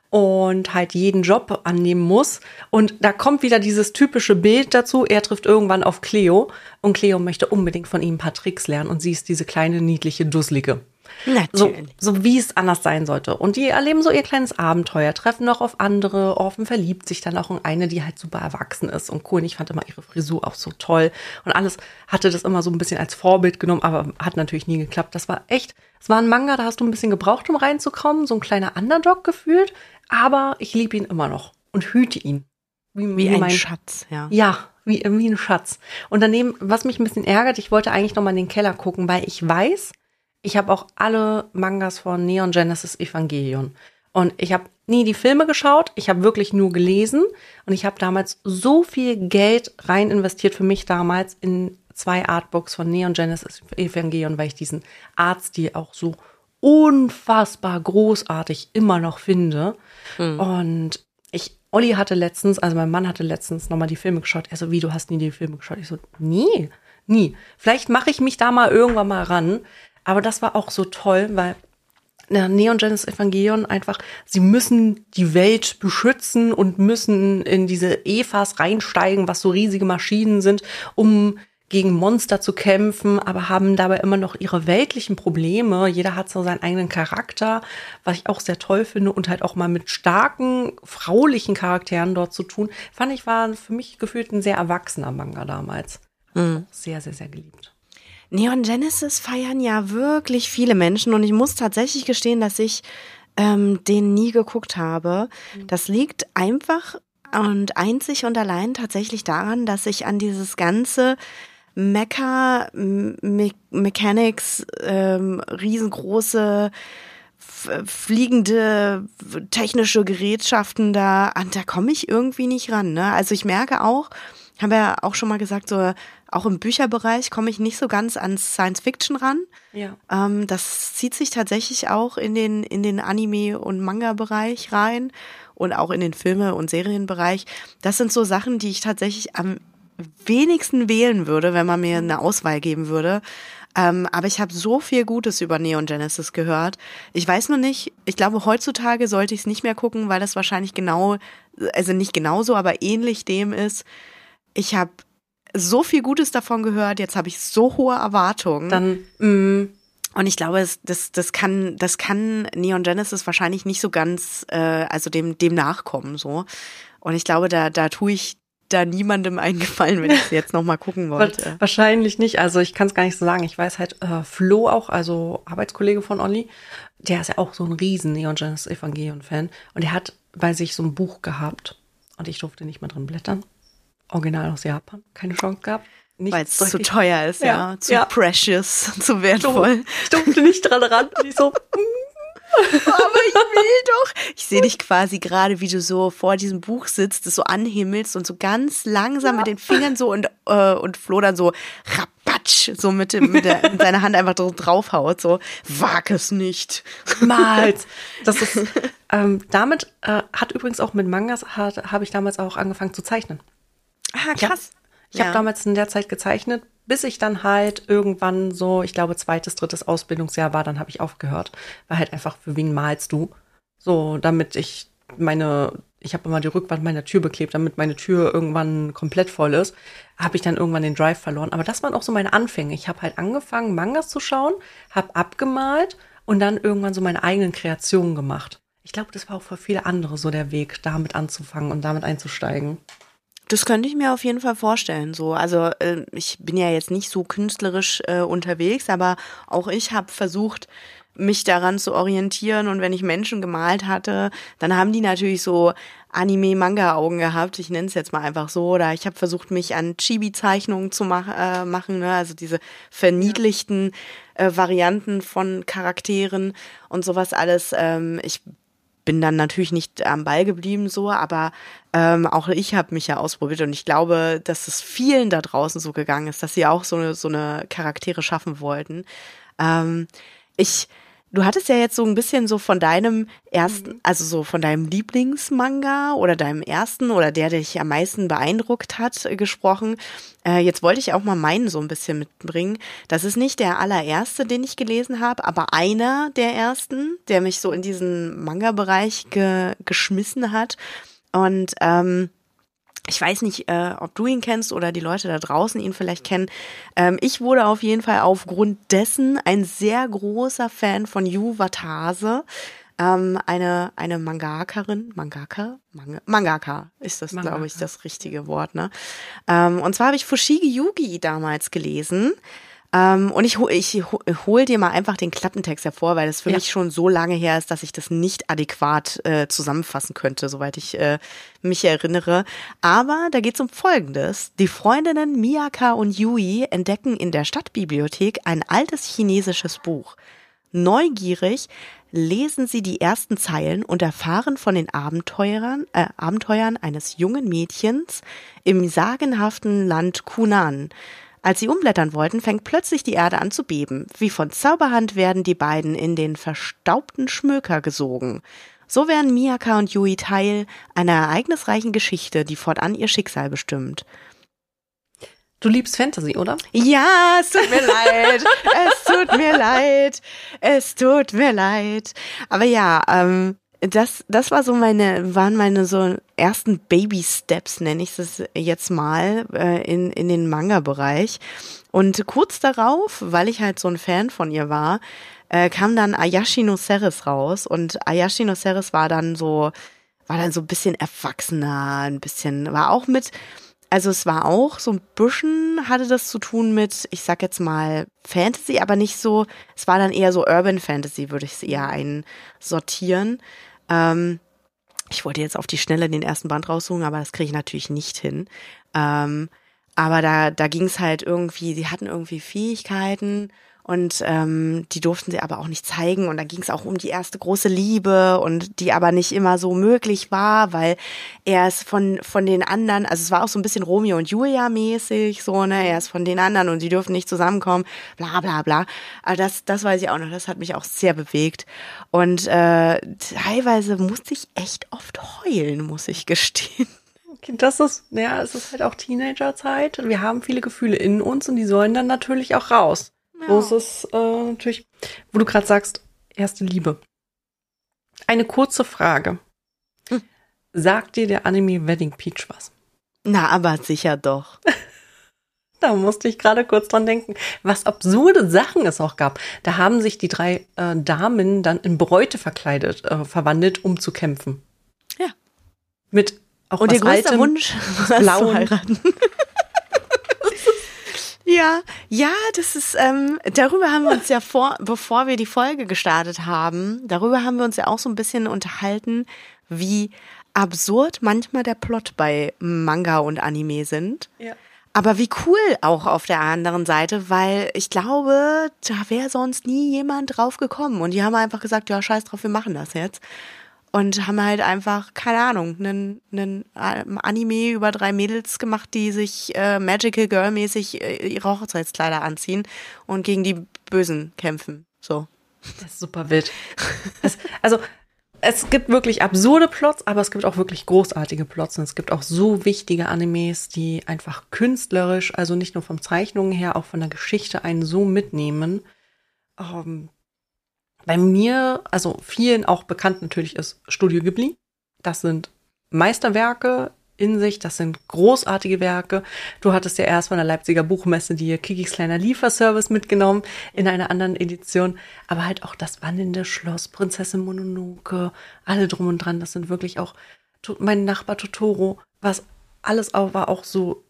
S1: und halt jeden Job annehmen muss. Und da kommt wieder dieses typische Bild dazu. Er trifft irgendwann auf Cleo und Cleo möchte unbedingt von ihm ein paar Tricks lernen und sie ist diese kleine, niedliche Dusselige. Natürlich. So, so wie es anders sein sollte. Und die erleben so ihr kleines Abenteuer, treffen noch auf andere. Orphan verliebt sich dann auch in eine, die halt super erwachsen ist und cool. Und ich fand immer ihre Frisur auch so toll. Und alles hatte das immer so ein bisschen als Vorbild genommen, aber hat natürlich nie geklappt. Das war echt, es war ein Manga, da hast du ein bisschen gebraucht, um reinzukommen. So ein kleiner Underdog gefühlt. Aber ich liebe ihn immer noch und hüte ihn.
S2: Wie, wie, wie ein mein, Schatz, ja.
S1: Ja, wie, wie ein Schatz. Und daneben, was mich ein bisschen ärgert, ich wollte eigentlich noch mal in den Keller gucken, weil ich weiß, ich habe auch alle Mangas von Neon Genesis Evangelion. Und ich habe nie die Filme geschaut, ich habe wirklich nur gelesen. Und ich habe damals so viel Geld rein investiert für mich damals in zwei Artbooks von Neon Genesis Evangelion, weil ich diesen Artstil auch so unfassbar großartig immer noch finde. Mhm. Und ich, Olli hatte letztens, also mein Mann hatte letztens nochmal die Filme geschaut. Er so, wie, du hast nie die Filme geschaut? Ich so, nee, nie. Vielleicht mache ich mich da mal irgendwann mal ran. Aber das war auch so toll, weil Neon Genesis Evangelion einfach, sie müssen die Welt beschützen und müssen in diese Evas reinsteigen, was so riesige Maschinen sind, um gegen Monster zu kämpfen, aber haben dabei immer noch ihre weltlichen Probleme. Jeder hat so seinen eigenen Charakter, was ich auch sehr toll finde und halt auch mal mit starken, fraulichen Charakteren dort zu tun. Fand ich, war für mich gefühlt ein sehr erwachsener Manga damals. Mhm. Sehr, sehr, sehr geliebt.
S2: Neon Genesis feiern ja wirklich viele Menschen und ich muss tatsächlich gestehen, dass ich ähm, den nie geguckt habe. Das liegt einfach und einzig und allein tatsächlich daran, dass ich an dieses ganze Mecha Me- Mechanics ähm, riesengroße f- fliegende technische Gerätschaften da, an da komme ich irgendwie nicht ran. Ne? Also ich merke auch, haben wir ja auch schon mal gesagt, so auch im Bücherbereich komme ich nicht so ganz an Science-Fiction ran.
S1: Ja.
S2: Ähm, das zieht sich tatsächlich auch in den in den Anime- und Manga-Bereich rein. und auch in den Filme- und Serienbereich. Das sind so Sachen, die ich tatsächlich am wenigsten wählen würde, wenn man mir eine Auswahl geben würde. Ähm, aber ich habe so viel Gutes über Neon Genesis gehört. Ich weiß nur nicht, ich glaube, heutzutage sollte ich es nicht mehr gucken, weil das wahrscheinlich genau, also nicht genauso, aber ähnlich dem ist. Ich habe so viel Gutes davon gehört, jetzt habe ich so hohe Erwartungen.
S1: Dann, mm,
S2: und ich glaube, es, das, das kann, das kann Neon Genesis wahrscheinlich nicht so ganz, äh, also dem, dem nachkommen, so. Und ich glaube, da, da tue ich da niemandem eingefallen, wenn ich es jetzt nochmal gucken wollte.
S1: Wahrscheinlich nicht. Also ich kann es gar nicht so sagen. Ich weiß halt, äh, Flo auch, also Arbeitskollege von Olli, der ist ja auch so ein riesen Neon Genesis Evangelion-Fan. Und er hat bei sich so ein Buch gehabt. Und ich durfte nicht mehr drin blättern. Original aus Japan. Keine Chance gehabt.
S2: Weil es zu teuer ist, ja. ja. Zu
S1: ja.
S2: precious, zu wertvoll.
S1: Ich durfte nicht dran ran. Und ich so...
S2: Aber ich will doch. Ich sehe dich quasi gerade, wie du so vor diesem Buch sitzt, das so anhimmelst und so ganz langsam ja. mit den Fingern so und äh, und Flo dann so rapatsch, so mit, dem, mit, der, mit seiner Hand einfach draufhaut, so wag es nicht.
S1: Niemals. Das ist, ähm, damit äh, hat übrigens auch mit Mangas, habe ich damals auch angefangen zu zeichnen.
S2: Ah, krass.
S1: Ich habe ja. hab damals in der Zeit gezeichnet, bis ich dann halt irgendwann so, ich glaube, zweites, drittes Ausbildungsjahr war, dann habe ich aufgehört. War halt einfach, für wen malst du? So, damit ich meine, ich habe immer die Rückwand meiner Tür beklebt, damit meine Tür irgendwann komplett voll ist, habe ich dann irgendwann den Drive verloren. Aber das waren auch so meine Anfänge. Ich habe halt angefangen, Mangas zu schauen, habe abgemalt und dann irgendwann so meine eigenen Kreationen gemacht. Ich glaube, das war auch für viele andere so der Weg, damit anzufangen und damit einzusteigen.
S2: Das könnte ich mir auf jeden Fall vorstellen. So, also äh, ich bin ja jetzt nicht so künstlerisch äh, unterwegs, aber auch ich habe versucht, mich daran zu orientieren. Und wenn ich Menschen gemalt hatte, dann haben die natürlich so Anime-Manga-Augen gehabt. Ich nenne es jetzt mal einfach so. Oder ich habe versucht, mich an Chibi-Zeichnungen zu mach, äh, machen, ne? Also diese verniedlichten äh, Varianten von Charakteren und sowas alles. Ähm, ich bin dann natürlich nicht am Ball geblieben so, aber ähm, auch ich habe mich ja ausprobiert und ich glaube, dass es vielen da draußen so gegangen ist, dass sie auch so eine so eine Charaktere schaffen wollten. Ähm, ich, du hattest ja jetzt so ein bisschen so von deinem ersten, also so von deinem Lieblingsmanga oder deinem ersten oder der, der dich am meisten beeindruckt hat, äh, gesprochen. Äh, jetzt wollte ich auch mal meinen so ein bisschen mitbringen. Das ist nicht der allererste, den ich gelesen habe, aber einer der ersten, der mich so in diesen Manga-Bereich ge- geschmissen hat. Und ähm, ich weiß nicht, äh, ob du ihn kennst oder die Leute da draußen ihn vielleicht kennen. Ähm, ich wurde auf jeden Fall aufgrund dessen ein sehr großer Fan von Yu Watase. Ähm, eine eine Mangakarin, Mangaka, Manga, Mangaka ist das, glaube ich, das richtige Wort, ne? Ähm, und zwar habe ich Fushigi Yugi damals gelesen. Ähm, und ich, ich hol dir mal einfach den Klappentext hervor, weil das für ja. mich schon so lange her ist, dass ich das nicht adäquat äh, zusammenfassen könnte, soweit ich äh, mich erinnere. Aber da geht es um Folgendes. Die Freundinnen Miyaka und Yui entdecken in der Stadtbibliothek ein altes chinesisches Buch. Neugierig lesen sie die ersten Zeilen und erfahren von den Abenteurern, äh, Abenteuern eines jungen Mädchens im sagenhaften Land Kunan. Als sie umblättern wollten, fängt plötzlich die Erde an zu beben. Wie von Zauberhand werden die beiden in den verstaubten Schmöker gesogen. So werden Miyaka und Yui Teil einer ereignisreichen Geschichte, die fortan ihr Schicksal bestimmt.
S1: Du liebst Fantasy, oder?
S2: Ja, es tut mir leid. Es tut mir leid. Es tut mir leid. Aber ja, ähm, das, das war so meine, waren meine so ersten Baby-Steps, nenne ich es jetzt mal, äh, in, in den Manga-Bereich. Und kurz darauf, weil ich halt so ein Fan von ihr war, äh, kam dann Ayashi no Seres raus. Und Ayashi no Seres war dann so, war dann so ein bisschen erwachsener, ein bisschen, war auch mit, also es war auch so ein bisschen, hatte das zu tun mit, ich sag jetzt mal Fantasy, aber nicht so, es war dann eher so Urban Fantasy, würde ich es eher einsortieren. Ähm, ich wollte jetzt auf die Schnelle den ersten Band raussuchen, aber das kriege ich natürlich nicht hin. Ähm, aber da, da ging es halt irgendwie, sie hatten irgendwie Fähigkeiten Und ähm, die durften sie aber auch nicht zeigen. Und da ging es auch um die erste große Liebe und die aber nicht immer so möglich war, weil er ist von von den anderen, also es war auch so ein bisschen Romeo und Julia mäßig, so, ne, er ist von den anderen und die dürfen nicht zusammenkommen, bla bla bla. Aber das, das weiß ich auch noch, das hat mich auch sehr bewegt. Und äh, teilweise musste ich echt oft heulen, muss ich gestehen.
S1: Okay, das ist, ja, es ist halt auch Teenagerzeit. Wir haben viele Gefühle in uns und die sollen dann natürlich auch raus. Ja. So ist es äh, natürlich, wo du gerade sagst, erste Liebe. Eine kurze Frage. Hm. Sagt dir der Anime Wedding Peach was?
S2: Na, aber sicher doch.
S1: Da musste ich gerade kurz dran denken, was absurde Sachen es auch gab. Da haben sich die drei äh, Damen dann in Bräute verkleidet, äh, verwandelt, um zu kämpfen.
S2: Ja.
S1: Mit auch
S2: und
S1: was
S2: ihr größter
S1: Altem,
S2: Wunsch, was zu heiraten. Ja, ja, das ist, ähm, darüber haben wir uns ja vor, bevor wir die Folge gestartet haben, darüber haben wir uns ja auch so ein bisschen unterhalten, wie absurd manchmal der Plot bei Manga und Anime sind.
S1: Ja.
S2: Aber wie cool auch auf der anderen Seite, weil ich glaube, da wäre sonst nie jemand drauf gekommen. Und die haben einfach gesagt, ja, scheiß drauf, wir machen das jetzt. Und haben halt einfach, keine Ahnung, einen, einen Anime über drei Mädels gemacht, die sich äh, Magical Girl-mäßig äh, ihre Hochzeitskleider anziehen und gegen die Bösen kämpfen. So.
S1: Das ist super wild. Das, also, es gibt wirklich absurde Plots, aber es gibt auch wirklich großartige Plots. Und es gibt auch so wichtige Animes, die einfach künstlerisch, also nicht nur vom Zeichnungen her, auch von der Geschichte einen so mitnehmen. Ähm, Bei mir, also vielen auch bekannt natürlich ist Studio Ghibli. Das sind Meisterwerke in sich, das sind großartige Werke. Du hattest ja erst von der Leipziger Buchmesse die Kikis kleiner Lieferservice mitgenommen in einer anderen Edition. Aber halt auch das Wandelnde Schloss, Prinzessin Mononoke, alle drum und dran. Das sind wirklich auch mein Nachbar Totoro, was alles aber auch so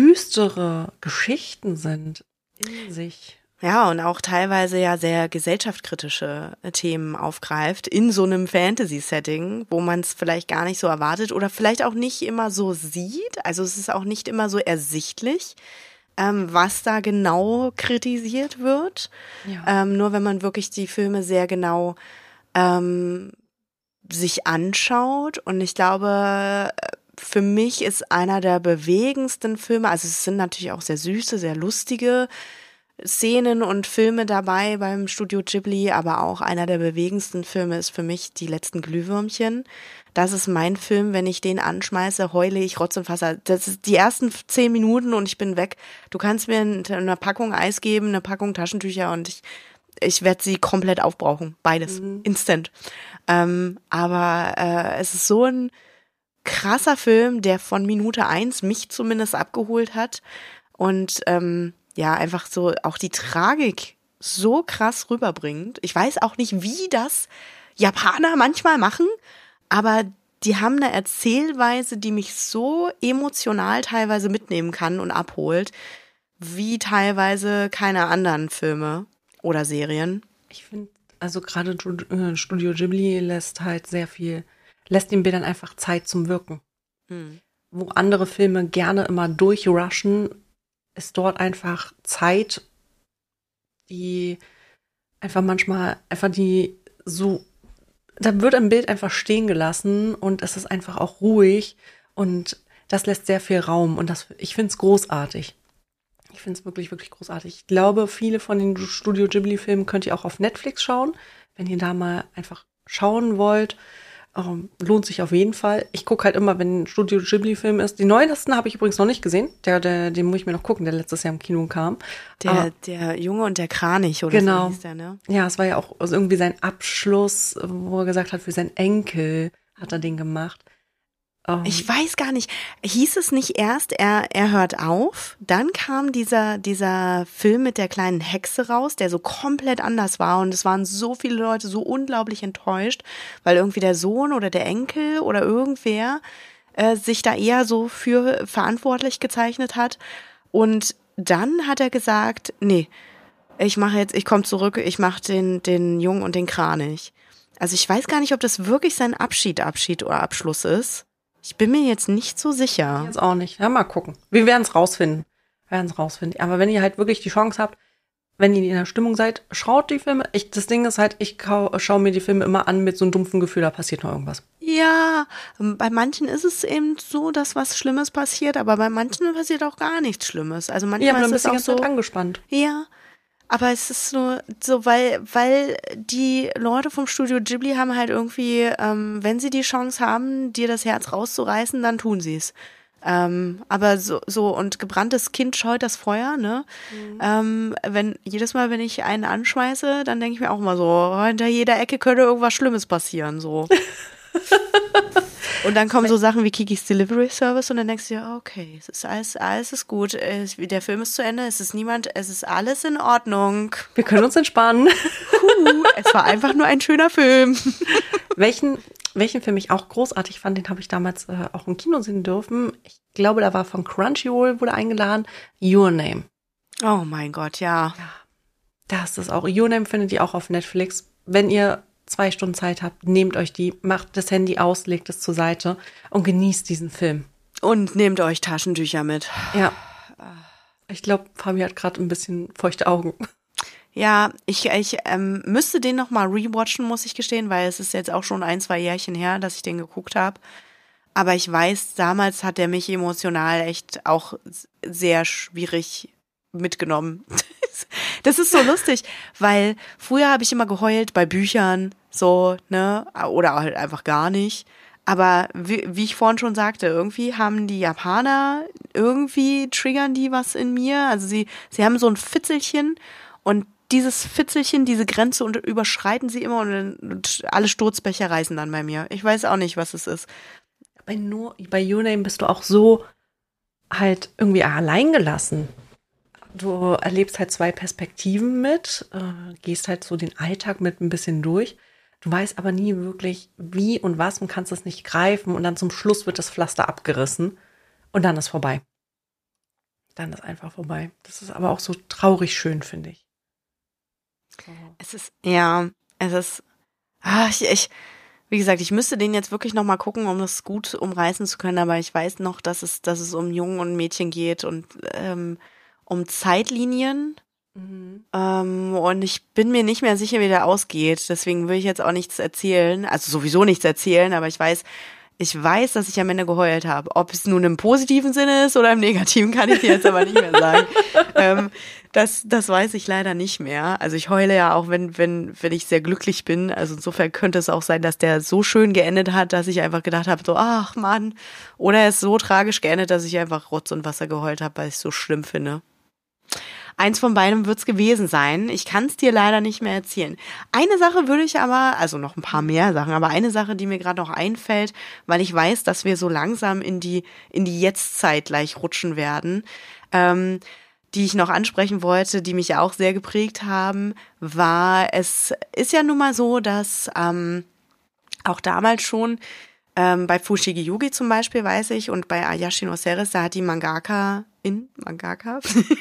S1: düstere Geschichten sind in sich.
S2: Ja, und auch teilweise ja sehr gesellschaftskritische Themen aufgreift in so einem Fantasy-Setting, wo man es vielleicht gar nicht so erwartet oder vielleicht auch nicht immer so sieht. Also es ist auch nicht immer so ersichtlich, ähm, was da genau kritisiert wird. Ja. Ähm, nur wenn man wirklich die Filme sehr genau ähm, sich anschaut. Und ich glaube, für mich ist einer der bewegendsten Filme, also es sind natürlich auch sehr süße, sehr lustige Szenen und Filme dabei beim Studio Ghibli, aber auch einer der bewegendsten Filme ist für mich Die letzten Glühwürmchen. Das ist mein Film, wenn ich den anschmeiße, heule ich Rotz und Wasser. Das ist die ersten zehn Minuten und ich bin weg. Du kannst mir eine Packung Eis geben, eine Packung Taschentücher und ich, ich werde sie komplett aufbrauchen. Beides. Mhm. Instant. Ähm, aber äh, es ist so ein krasser Film, der von Minute eins mich zumindest abgeholt hat und ähm, ja, einfach so auch die Tragik so krass rüberbringt. Ich weiß auch nicht, wie das Japaner manchmal machen, aber die haben eine Erzählweise, die mich so emotional teilweise mitnehmen kann und abholt, wie teilweise keine anderen Filme oder Serien.
S1: Ich finde, also gerade Studio Ghibli lässt halt sehr viel, lässt den Bildern einfach Zeit zum Wirken. Hm. Wo andere Filme gerne immer durchrushen, ist dort einfach Zeit, die einfach manchmal einfach die so, da wird ein Bild einfach stehen gelassen und es ist einfach auch ruhig und das lässt sehr viel Raum und das, ich finde es großartig. Ich finde es wirklich, wirklich großartig. Ich glaube, viele von den Studio Ghibli-Filmen könnt ihr auch auf Netflix schauen, wenn ihr da mal einfach schauen wollt. Um, lohnt sich auf jeden Fall. Ich gucke halt immer, wenn ein Studio Ghibli-Film ist. Die neuesten habe ich übrigens noch nicht gesehen. Der, der, den muss ich mir noch gucken, der letztes Jahr im Kino kam.
S2: Der, Aber, der Junge und der Kranich, oder
S1: genau.
S2: So hieß der, ne?
S1: Ja, es war ja auch irgendwie sein Abschluss, wo er gesagt hat, für seinen Enkel hat er den gemacht.
S2: Um, ich weiß gar nicht, hieß es nicht erst, er, er hört auf, dann kam dieser, dieser Film mit der kleinen Hexe raus, der so komplett anders war und es waren so viele Leute so unglaublich enttäuscht, weil irgendwie der Sohn oder der Enkel oder irgendwer äh, sich da eher so für verantwortlich gezeichnet hat und dann hat er gesagt, nee, ich mache jetzt, ich komme zurück, ich mache den, den Jungen und den Kranich. Also ich weiß gar nicht, ob das wirklich sein Abschied, Abschied oder Abschluss ist. Ich bin mir jetzt nicht so sicher.
S1: Jetzt auch nicht. Ja, mal gucken. Wir werden es rausfinden. Wir werden es rausfinden. Aber wenn ihr halt wirklich die Chance habt, wenn ihr in der Stimmung seid, schaut die Filme. Ich, das Ding ist halt, ich kau- schaue mir die Filme immer an mit so einem dumpfen Gefühl, da passiert noch irgendwas.
S2: Ja, bei manchen ist es eben so, dass was Schlimmes passiert, aber bei manchen passiert auch gar nichts Schlimmes. Also
S1: Ja,
S2: manchmal
S1: aber dann
S2: ist
S1: bist
S2: es
S1: du die
S2: auch
S1: ganze Zeit
S2: so,
S1: angespannt.
S2: ja, aber es ist nur so, weil, weil die Leute vom Studio Ghibli haben halt irgendwie, ähm, wenn sie die Chance haben, dir das Herz rauszureißen, dann tun sie es. Ähm, aber so, so, und gebranntes Kind scheut das Feuer, ne? Mhm. Ähm, wenn, jedes Mal, wenn ich einen anschmeiße, dann denke ich mir auch mal so, hinter jeder Ecke könnte irgendwas Schlimmes passieren, so. Und dann kommen so Sachen wie Kikis Delivery Service und dann denkst du dir, okay, es ist alles, alles ist gut, es- der Film ist zu Ende, es ist niemand, es ist alles in Ordnung.
S1: Wir können uns entspannen.
S2: Puh, es war einfach nur ein schöner Film.
S1: welchen, welchen Film ich auch großartig fand, den habe ich damals äh, auch im Kino sehen dürfen. Ich glaube, da war von Crunchyroll, wurde eingeladen, Your Name.
S2: Oh mein Gott, ja.
S1: Das ist auch, Your Name findet ihr auch auf Netflix. Wenn ihr zwei Stunden Zeit habt, nehmt euch die, macht das Handy aus, legt es zur Seite und genießt diesen Film.
S2: Und nehmt euch Taschentücher mit.
S1: Ja. Ich glaube, Fabi hat gerade ein bisschen feuchte Augen.
S2: Ja, ich, ich ähm, müsste den noch mal rewatchen, muss ich gestehen, weil es ist jetzt auch schon ein, zwei Jährchen her, dass ich den geguckt habe. Aber ich weiß, damals hat er mich emotional echt auch sehr schwierig mitgenommen. Das ist so lustig, weil früher habe ich immer geheult bei Büchern, so, ne, oder halt einfach gar nicht. Aber wie, wie ich vorhin schon sagte, irgendwie haben die Japaner, irgendwie triggern die was in mir. Also sie, sie haben so ein Fitzelchen und dieses Fitzelchen, diese Grenze und überschreiten sie immer und, und alle Sturzbecher reißen dann bei mir. Ich weiß auch nicht, was es ist.
S1: Bei, nur, bei Your Name bist du auch so halt irgendwie allein gelassen. Du erlebst halt zwei Perspektiven mit, äh, gehst halt so den Alltag mit ein bisschen durch. Du weißt aber nie wirklich, wie und was und kannst es nicht greifen. Und dann zum Schluss wird das Pflaster abgerissen und dann ist vorbei. Dann ist einfach vorbei. Das ist aber auch so traurig schön, finde ich. So.
S2: Es ist, ja, es ist, ah, ich, ich, wie gesagt, ich müsste den jetzt wirklich noch mal gucken, um das gut umreißen zu können. Aber ich weiß noch, dass es, dass es um Jungen und Mädchen geht und ähm, um Zeitlinien. Mhm. Ähm, und ich bin mir nicht mehr sicher, wie der ausgeht. Deswegen will ich jetzt auch nichts erzählen. Also sowieso nichts erzählen, aber ich weiß, ich weiß, dass ich am Ende geheult habe. Ob es nun im positiven Sinne ist oder im negativen, kann ich dir jetzt aber nicht mehr sagen. ähm, das, das weiß ich leider nicht mehr. Also ich heule ja auch, wenn, wenn, wenn ich sehr glücklich bin. Also insofern könnte es auch sein, dass der so schön geendet hat, dass ich einfach gedacht habe, so, ach Mann. Oder er ist so tragisch geendet, dass ich einfach Rotz und Wasser geheult habe, weil ich es so schlimm finde. Eins von beidem wird's gewesen sein. Ich kann es dir leider nicht mehr erzählen. Eine Sache würde ich aber, also noch ein paar mehr Sachen, aber eine Sache, die mir gerade noch einfällt, weil ich weiß, dass wir so langsam in die in die Jetztzeit gleich rutschen werden, ähm, die ich noch ansprechen wollte, die mich auch sehr geprägt haben, war, es ist ja nun mal so, dass ähm, auch damals schon ähm, bei Fushigi Yugi zum Beispiel, weiß ich, und bei Ayashi no Seres, da hat die Mangaka in Mangaka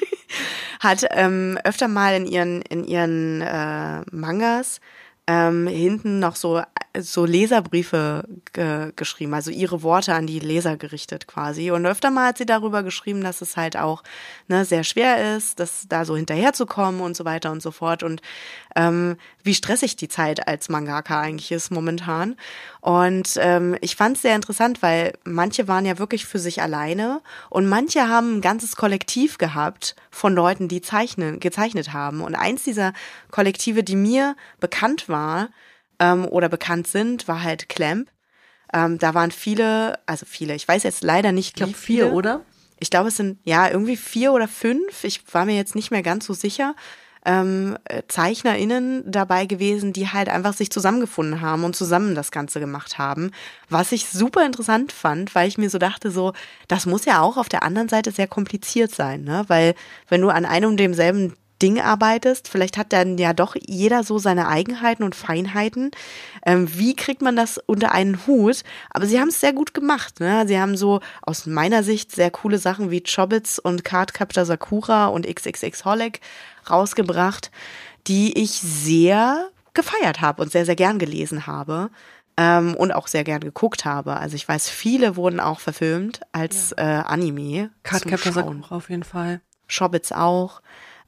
S2: hat ähm, öfter mal in ihren in ihren äh, Mangas ähm, hinten noch so so Leserbriefe ge- geschrieben, also ihre Worte an die Leser gerichtet quasi. Und öfter mal hat sie darüber geschrieben, dass es halt auch ne, sehr schwer ist, das da so hinterherzukommen und so weiter und so fort. Und ähm, wie stressig die Zeit als Mangaka eigentlich ist momentan. Und ähm, ich fand es sehr interessant, weil manche waren ja wirklich für sich alleine und manche haben ein ganzes Kollektiv gehabt von Leuten, die zeichnen, gezeichnet haben. Und eins dieser Kollektive, die mir bekannt war ähm, oder bekannt sind, war halt Clamp. Ähm, da waren viele, also viele, ich weiß jetzt leider nicht,
S1: Ich glaube
S2: wie viele.
S1: vier, oder?
S2: Ich glaube, es sind ja irgendwie vier oder fünf. Ich war mir jetzt nicht mehr ganz so sicher. Ähm, ZeichnerInnen dabei gewesen, die halt einfach sich zusammengefunden haben und zusammen das Ganze gemacht haben. Was ich super interessant fand, weil ich mir so dachte, so, das muss ja auch auf der anderen Seite sehr kompliziert sein, ne? Weil wenn du an einem und demselben Ding arbeitest, vielleicht hat dann ja doch jeder so seine Eigenheiten und Feinheiten. Ähm, wie kriegt man das unter einen Hut? Aber sie haben es sehr gut gemacht, ne? Sie haben so aus meiner Sicht sehr coole Sachen wie Chobits und Cardcaptor Sakura und X X X Holic rausgebracht, die ich sehr gefeiert habe und sehr, sehr gern gelesen habe. Ähm, und auch sehr gern geguckt habe. Also ich weiß, viele wurden auch verfilmt als ja. äh, Anime.
S1: Cardcaptor Sakura auf jeden Fall.
S2: Chobits auch.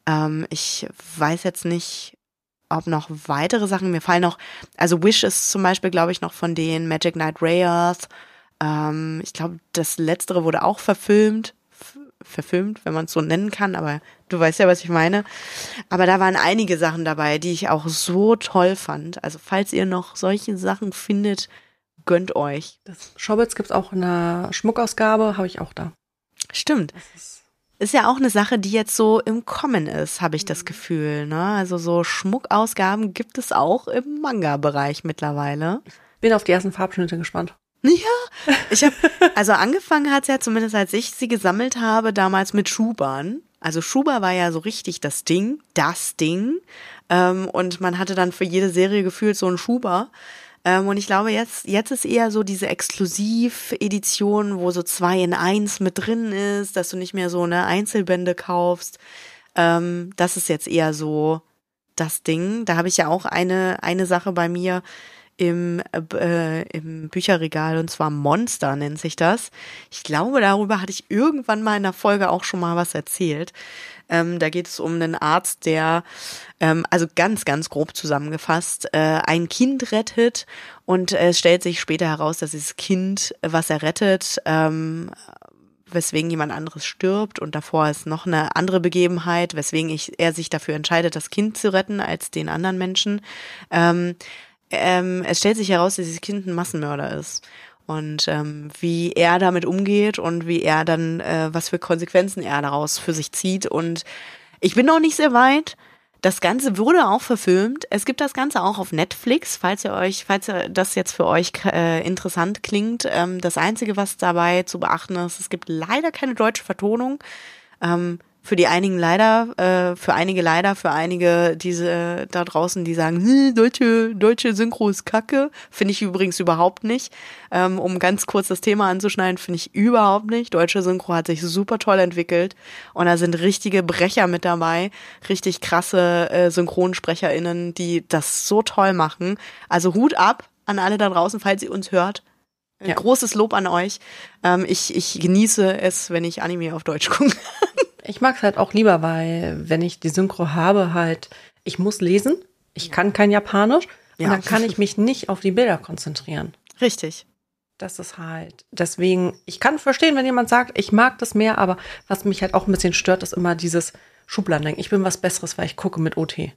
S2: Ähm, ich weiß jetzt nicht, ob noch weitere Sachen, mir fallen noch, also Wish ist zum Beispiel, glaube ich, noch von denen, Magic Knight Rayearth. Ähm, ich glaube, das Letztere wurde auch verfilmt, F- verfilmt, wenn man es so nennen kann, aber du weißt ja, was ich meine. Aber da waren einige Sachen dabei, die ich auch so toll fand. Also falls ihr noch solche Sachen findet, gönnt euch.
S1: Das Schobbits gibt es auch in einer Schmuckausgabe, habe ich auch da.
S2: Stimmt.
S1: Das ist
S2: Ist ja auch eine Sache, die jetzt so im Kommen ist, habe ich das Gefühl. Ne? Also so Schmuckausgaben gibt es auch im Manga-Bereich mittlerweile.
S1: Bin auf die ersten Farbschnitte gespannt.
S2: Ja, ich habe, also angefangen hat es ja zumindest, als ich sie gesammelt habe, damals mit Schuban. Also Schuba war ja so richtig das Ding, das Ding. Ähm, und man hatte dann für jede Serie gefühlt so einen Schuba. Ähm, und ich glaube, jetzt, jetzt ist eher so diese Exklusiv-Edition, wo so zwei in eins mit drin ist, dass du nicht mehr so eine Einzelbände kaufst. Ähm, das ist jetzt eher so das Ding. Da habe ich ja auch eine, eine Sache bei mir im, äh, im Bücherregal, und zwar Monster nennt sich das. Ich glaube, darüber hatte ich irgendwann mal in der Folge auch schon mal was erzählt. Ähm, da geht es um einen Arzt, der, ähm, also ganz, ganz grob zusammengefasst, äh, ein Kind rettet, und äh, es stellt sich später heraus, dass dieses Kind, was er rettet, ähm, weswegen jemand anderes stirbt, und davor ist noch eine andere Begebenheit, weswegen ich, er sich dafür entscheidet, das Kind zu retten als den anderen Menschen. Ähm, ähm, es stellt sich heraus, dass dieses Kind ein Massenmörder ist. Und ähm, wie er damit umgeht und wie er dann, äh, was für Konsequenzen er daraus für sich zieht. Und ich bin noch nicht sehr weit. Das Ganze wurde auch verfilmt. Es gibt das Ganze auch auf Netflix, falls ihr euch, falls ihr das jetzt für euch äh, interessant klingt. Ähm, das Einzige, was dabei zu beachten ist, es gibt leider keine deutsche Vertonung. Ähm, Für die einigen leider, äh, für einige leider, für einige diese äh, da draußen, die sagen, hm, deutsche deutsche Synchro ist Kacke, finde ich übrigens überhaupt nicht. Ähm, um ganz kurz das Thema anzuschneiden, finde ich überhaupt nicht. Deutsche Synchro hat sich super toll entwickelt, und da sind richtige Brecher mit dabei, richtig krasse äh, SynchronsprecherInnen, die das so toll machen. Also Hut ab an alle da draußen, falls ihr uns hört. Äh,
S1: Ja.
S2: Großes Lob an euch. Ähm, ich, ich genieße es, wenn ich Anime auf Deutsch gucke.
S1: Ich mag es halt auch lieber, weil wenn ich die Synchro habe, halt, ich muss lesen, ich kann kein Japanisch,
S2: Ja.
S1: und dann kann ich mich nicht auf die Bilder konzentrieren.
S2: Richtig.
S1: Das ist halt, deswegen, ich kann verstehen, wenn jemand sagt, ich mag das mehr, aber was mich halt auch ein bisschen stört, ist immer dieses Schubladendenken. Ich bin was Besseres, weil ich gucke mit O T.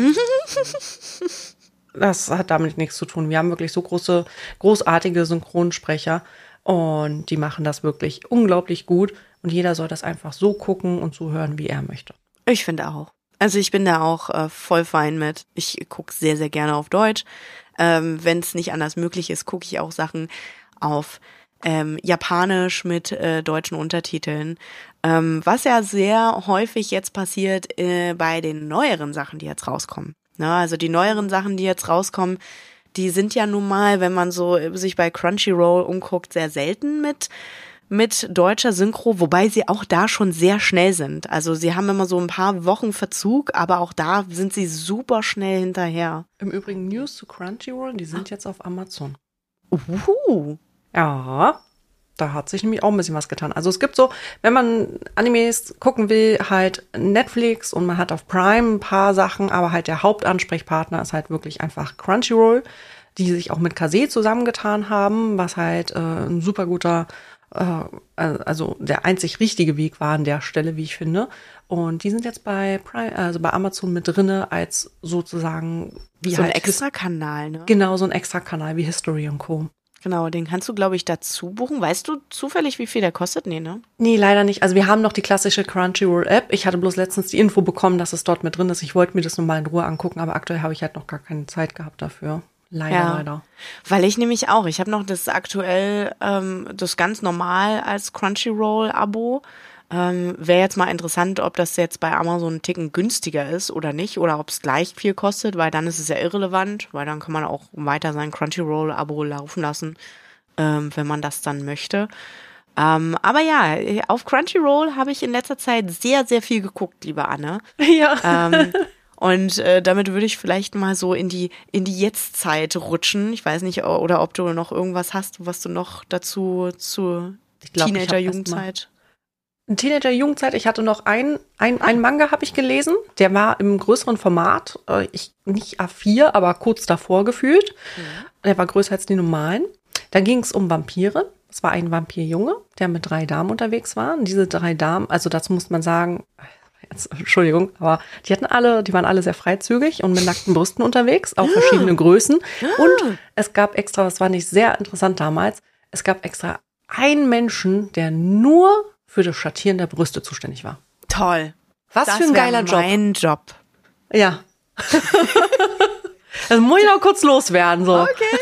S1: Das hat damit nichts zu tun. Wir haben wirklich so große, großartige Synchronsprecher, und die machen das wirklich unglaublich gut, und jeder soll das einfach so gucken und so hören, wie er möchte.
S2: Ich finde auch. Also ich bin da auch äh, voll fein mit. Ich gucke sehr, sehr gerne auf Deutsch. Ähm, wenn es nicht anders möglich ist, gucke ich auch Sachen auf ähm, Japanisch mit äh, deutschen Untertiteln. Ähm, was ja sehr häufig jetzt passiert äh, bei den neueren Sachen, die jetzt rauskommen. Ne? Also die neueren Sachen, die jetzt rauskommen, die sind ja nun mal, wenn man so sich bei Crunchyroll umguckt, sehr selten mit mit deutscher Synchro, wobei sie auch da schon sehr schnell sind. Also sie haben immer so ein paar Wochen Verzug, aber auch da sind sie super schnell hinterher.
S1: Im Übrigen News zu Crunchyroll, die sind jetzt auf Amazon.
S2: Uhu.
S1: Ja, da hat sich nämlich auch ein bisschen was getan. Also es gibt so, wenn man Animes gucken will, halt Netflix, und man hat auf Prime ein paar Sachen, aber halt der Hauptansprechpartner ist halt wirklich einfach Crunchyroll, die sich auch mit Kase zusammengetan haben, was halt äh, ein super guter, äh, also der einzig richtige Weg war an der Stelle, wie ich finde. Und die sind jetzt bei Prime, also bei Amazon mit drinne als sozusagen wie
S2: So ein
S1: halt
S2: extra Kanal, ne?
S1: Genau, so ein extra Kanal wie History und Co.
S2: Genau, den kannst du, glaube ich, dazu buchen. Weißt du zufällig, wie viel der kostet? Nee, ne?
S1: Nee, leider nicht. Also wir haben noch die klassische Crunchyroll-App. Ich hatte bloß letztens die Info bekommen, dass es dort mit drin ist. Ich wollte mir das nur mal in Ruhe angucken, aber aktuell habe ich halt noch gar keine Zeit gehabt dafür. Leider,
S2: Ja.
S1: leider.
S2: Weil ich nämlich auch, ich habe noch das aktuell, ähm, das ganz normal als Crunchyroll-Abo. Ähm, Wäre jetzt mal interessant, ob das jetzt bei Amazon einen Ticken günstiger ist oder nicht, oder ob es gleich viel kostet, weil dann ist es ja irrelevant, weil dann kann man auch weiter sein Crunchyroll-Abo laufen lassen, ähm, wenn man das dann möchte. Ähm, aber ja, auf Crunchyroll habe ich in letzter Zeit sehr, sehr viel geguckt, liebe Anne.
S1: Ja.
S2: Ähm, und äh, damit würde ich vielleicht mal so in die in die Jetztzeit rutschen. Ich weiß nicht, o- oder ob du noch irgendwas hast, was du noch dazu zu
S1: Ich glaub, ich hab
S2: Teenager-Jugendzeit.
S1: in Teenager-Jugendzeit, ich hatte noch ein, ein, ein Manga habe ich gelesen, der war im größeren Format, äh, ich, nicht A vier, aber kurz davor gefühlt. Mhm. Der war größer als die normalen. Da ging es um Vampire. Es war ein Vampirjunge, der mit drei Damen unterwegs war. Und diese drei Damen, also dazu muss man sagen, jetzt, Entschuldigung, aber die hatten alle, die waren alle sehr freizügig und mit nackten Brüsten unterwegs, auch verschiedene Größen. Und es gab extra, das war nicht sehr interessant damals, es gab extra einen Menschen, der nur für das Schattieren der Brüste zuständig war.
S2: Toll.
S1: Was
S2: das
S1: für ein geiler Job.
S2: Mein Job.
S1: Ja. Das muss ich noch kurz loswerden, so.
S2: Okay,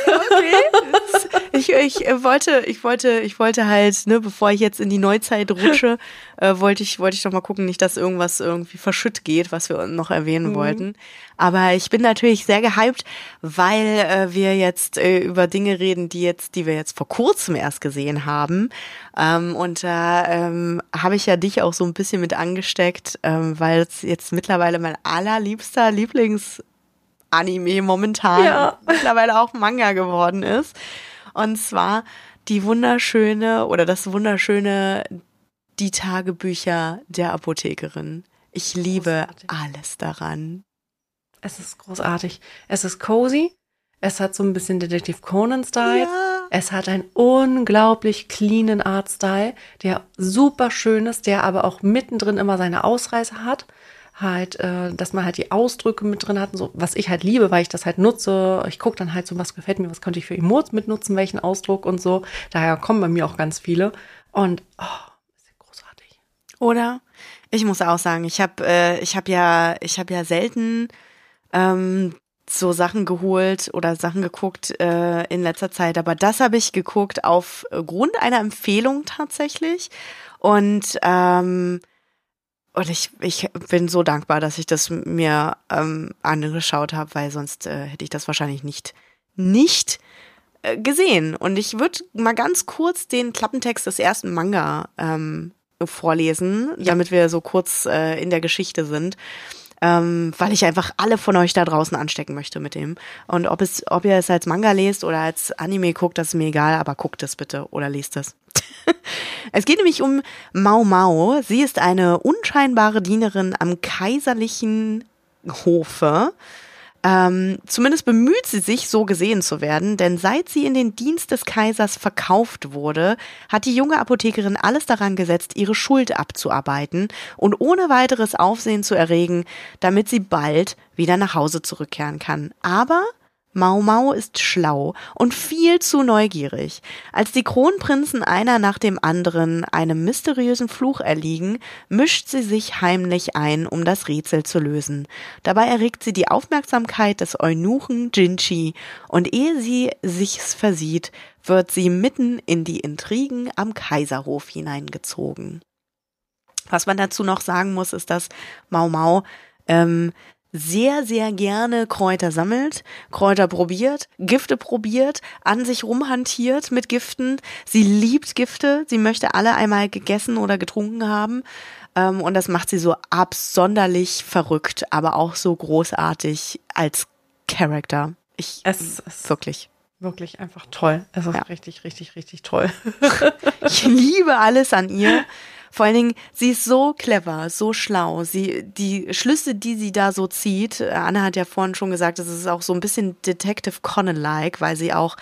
S2: okay. Ich, ich äh, wollte, ich wollte, ich wollte halt, ne, bevor ich jetzt in die Neuzeit rutsche, äh, wollte ich, wollte ich doch mal gucken, nicht, dass irgendwas irgendwie verschütt geht, was wir noch erwähnen mhm. wollten. Aber ich bin natürlich sehr gehypt, weil äh, wir jetzt äh, über Dinge reden, die jetzt, die wir jetzt vor kurzem erst gesehen haben. Ähm, und da ähm, habe ich ja dich auch so ein bisschen mit angesteckt, ähm, weil es jetzt mittlerweile mein allerliebster Lieblings Anime momentan ja. mittlerweile auch Manga geworden ist. Und zwar die wunderschöne oder das wunderschöne Die Tagebücher der Apothekerin. Ich liebe großartig. Alles daran.
S1: Es ist großartig. Es ist cozy. Es hat so ein bisschen Detektiv Conan-Style. Ja. Es hat einen unglaublich cleanen Art-Style, der super schön ist, der aber auch mittendrin immer seine Ausreißer hat. Halt, äh, dass man halt die Ausdrücke mit drin hat, so, was ich halt liebe, weil ich das halt nutze. Ich gucke dann halt so, was gefällt mir, was könnte ich für Emotes mitnutzen, welchen Ausdruck und so. Daher kommen bei mir auch ganz viele. Und, oh, ist ja großartig.
S2: Oder? Ich muss auch sagen, ich habe äh, ich hab ja, ich habe ja selten ähm, so Sachen geholt oder Sachen geguckt äh, in letzter Zeit. Aber das habe ich geguckt auf Grund einer Empfehlung tatsächlich. Und, ähm, Und ich, ich bin so dankbar, dass ich das mir ähm, angeschaut habe, weil sonst äh, hätte ich das wahrscheinlich nicht, nicht äh, gesehen. Und ich würde mal ganz kurz den Klappentext des ersten Manga ähm, vorlesen, ja. damit wir so kurz äh, in der Geschichte sind. Ähm, weil ich einfach alle von euch da draußen anstecken möchte mit dem. Und ob es, ob ihr es als Manga lest oder als Anime guckt, das ist mir egal, aber guckt es bitte oder lest es. Es geht nämlich um Mao Mao. Sie ist eine unscheinbare Dienerin am kaiserlichen Hofe. Ähm, zumindest bemüht sie sich, so gesehen zu werden, denn seit sie in den Dienst des Kaisers verkauft wurde, hat die junge Apothekerin alles daran gesetzt, ihre Schuld abzuarbeiten und ohne weiteres Aufsehen zu erregen, damit sie bald wieder nach Hause zurückkehren kann. Aber Mao Mao ist schlau und viel zu neugierig. Als die Kronprinzen einer nach dem anderen einem mysteriösen Fluch erliegen, mischt sie sich heimlich ein, um das Rätsel zu lösen. Dabei erregt sie die Aufmerksamkeit des Eunuchen Jinchi und ehe sie sich's versieht, wird sie mitten in die Intrigen am Kaiserhof hineingezogen. Was man dazu noch sagen muss, ist, dass Mao Mao ähm, sehr, sehr gerne Kräuter sammelt, Kräuter probiert, Gifte probiert, an sich rumhantiert mit Giften. Sie liebt Gifte, sie möchte alle einmal gegessen oder getrunken haben. Ähm, und das macht sie so absonderlich verrückt, aber auch so großartig als Charakter. Ich,
S1: es ist
S2: wirklich.
S1: Wirklich einfach toll. Es ist ja. richtig, richtig, richtig toll.
S2: Ich liebe alles an ihr. Vor allen Dingen, sie ist so clever, so schlau. Sie, die Schlüsse, die sie da so zieht, Anna hat ja vorhin schon gesagt, es ist auch so ein bisschen Detective Conan-like, weil sie auch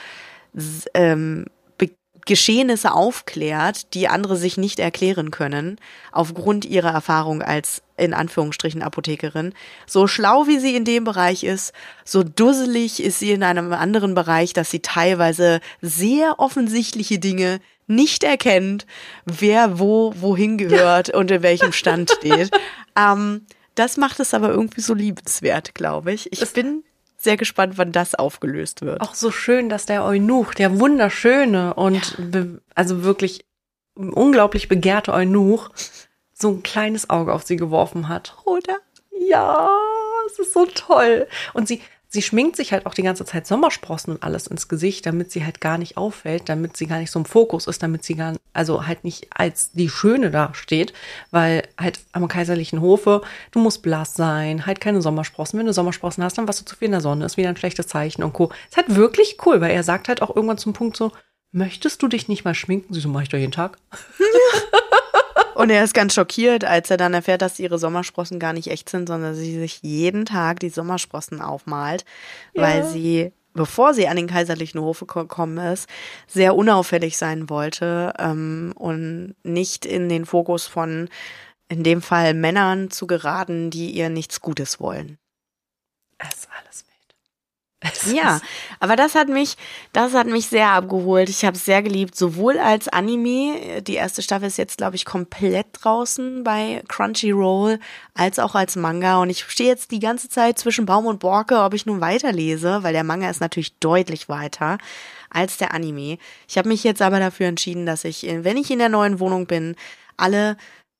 S2: ähm, Geschehnisse aufklärt, die andere sich nicht erklären können, aufgrund ihrer Erfahrung als, in Anführungsstrichen, Apothekerin. So schlau wie sie in dem Bereich ist, so dusselig ist sie in einem anderen Bereich, dass sie teilweise sehr offensichtliche Dinge nicht erkennt, wer wo, wohin gehört und in welchem Stand steht. ähm, das macht es aber irgendwie so liebenswert, glaube ich. Ich das bin sehr gespannt, wann das aufgelöst wird.
S1: Auch so schön, dass der Eunuch, der wunderschöne und ja. be- also wirklich unglaublich begehrte Eunuch, so ein kleines Auge auf sie geworfen hat.
S2: Oder?
S1: Ja, es ist so toll. Und sie, sie schminkt sich halt auch die ganze Zeit Sommersprossen und alles ins Gesicht, damit sie halt gar nicht auffällt, damit sie gar nicht so im Fokus ist, damit sie gar, also halt nicht als die Schöne da steht, weil halt am kaiserlichen Hofe, du musst blass sein, halt keine Sommersprossen. Wenn du Sommersprossen hast, dann warst du zu viel in der Sonne, ist wieder ein schlechtes Zeichen und Co. Ist halt wirklich cool, weil er sagt halt auch irgendwann zum Punkt so, möchtest du dich nicht mal schminken? Sie so, mach ich doch jeden Tag.
S2: Und er ist ganz schockiert, als er dann erfährt, dass ihre Sommersprossen gar nicht echt sind, sondern sie sich jeden Tag die Sommersprossen aufmalt, ja. weil sie, bevor sie an den kaiserlichen Hof gekommen ist, sehr unauffällig sein wollte ähm, und nicht in den Fokus von, in dem Fall, Männern zu geraten, die ihr nichts Gutes wollen.
S1: Es ist alles wild.
S2: Ja, aber das hat mich, das hat mich sehr abgeholt. Ich habe es sehr geliebt, sowohl als Anime, die erste Staffel ist jetzt, glaube ich, komplett draußen bei Crunchyroll, als auch als Manga. Und ich stehe jetzt die ganze Zeit zwischen Baum und Borke, ob ich nun weiterlese, weil der Manga ist natürlich deutlich weiter als der Anime. Ich habe mich jetzt aber dafür entschieden, dass ich, wenn ich in der neuen Wohnung bin, alle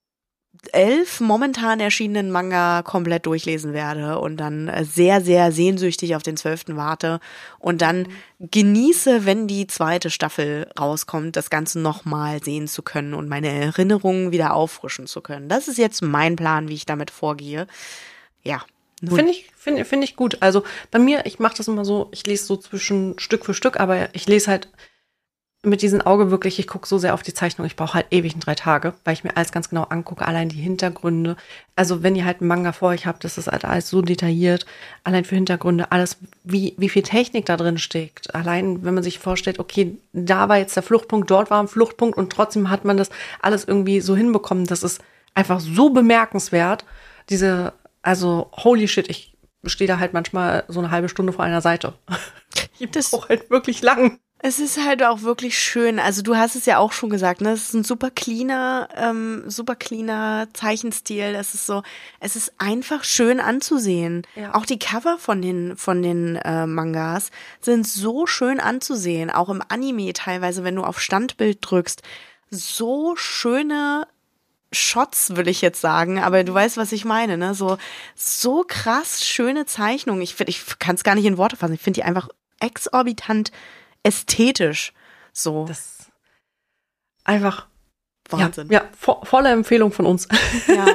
S2: elf momentan erschienenen Manga komplett durchlesen werde und dann sehr, sehr sehnsüchtig auf den zwölften warte und dann genieße, wenn die zweite Staffel rauskommt, das Ganze nochmal sehen zu können und meine Erinnerungen wieder auffrischen zu können. Das ist jetzt mein Plan, wie ich damit vorgehe. Ja.
S1: Finde ich, finde, finde ich gut. Also bei mir, ich mache das immer so, ich lese so zwischen Stück für Stück, aber ich lese halt mit diesem Auge wirklich, ich gucke so sehr auf die Zeichnung, ich brauche halt ewig in drei Tage, weil ich mir alles ganz genau angucke, allein die Hintergründe. Also wenn ihr halt einen Manga vor euch habt, das ist halt alles so detailliert, allein für Hintergründe, alles, wie, wie viel Technik da drin steckt. Allein, wenn man sich vorstellt, okay, da war jetzt der Fluchtpunkt, dort war ein Fluchtpunkt und trotzdem hat man das alles irgendwie so hinbekommen. Das ist einfach so bemerkenswert. Diese, also holy shit, ich stehe da halt manchmal so eine halbe Stunde vor einer Seite.
S2: Gibt es
S1: auch halt wirklich lang.
S2: Es ist halt auch wirklich schön. Also du hast es ja auch schon gesagt, ne? Es ist ein super cleaner, ähm, super cleaner Zeichenstil. Es ist so, es ist einfach schön anzusehen. Ja. Auch die Cover von den von den äh, Mangas sind so schön anzusehen. Auch im Anime teilweise, wenn du auf Standbild drückst, so schöne Shots, will ich jetzt sagen, aber du weißt, was ich meine, ne? So so krass schöne Zeichnungen. Ich finde, ich kann es gar nicht in Worte fassen. Ich finde die einfach exorbitant ästhetisch, so.
S1: Das einfach
S2: Wahnsinn.
S1: Ja, ja vo- volle Empfehlung von uns.
S2: Ja.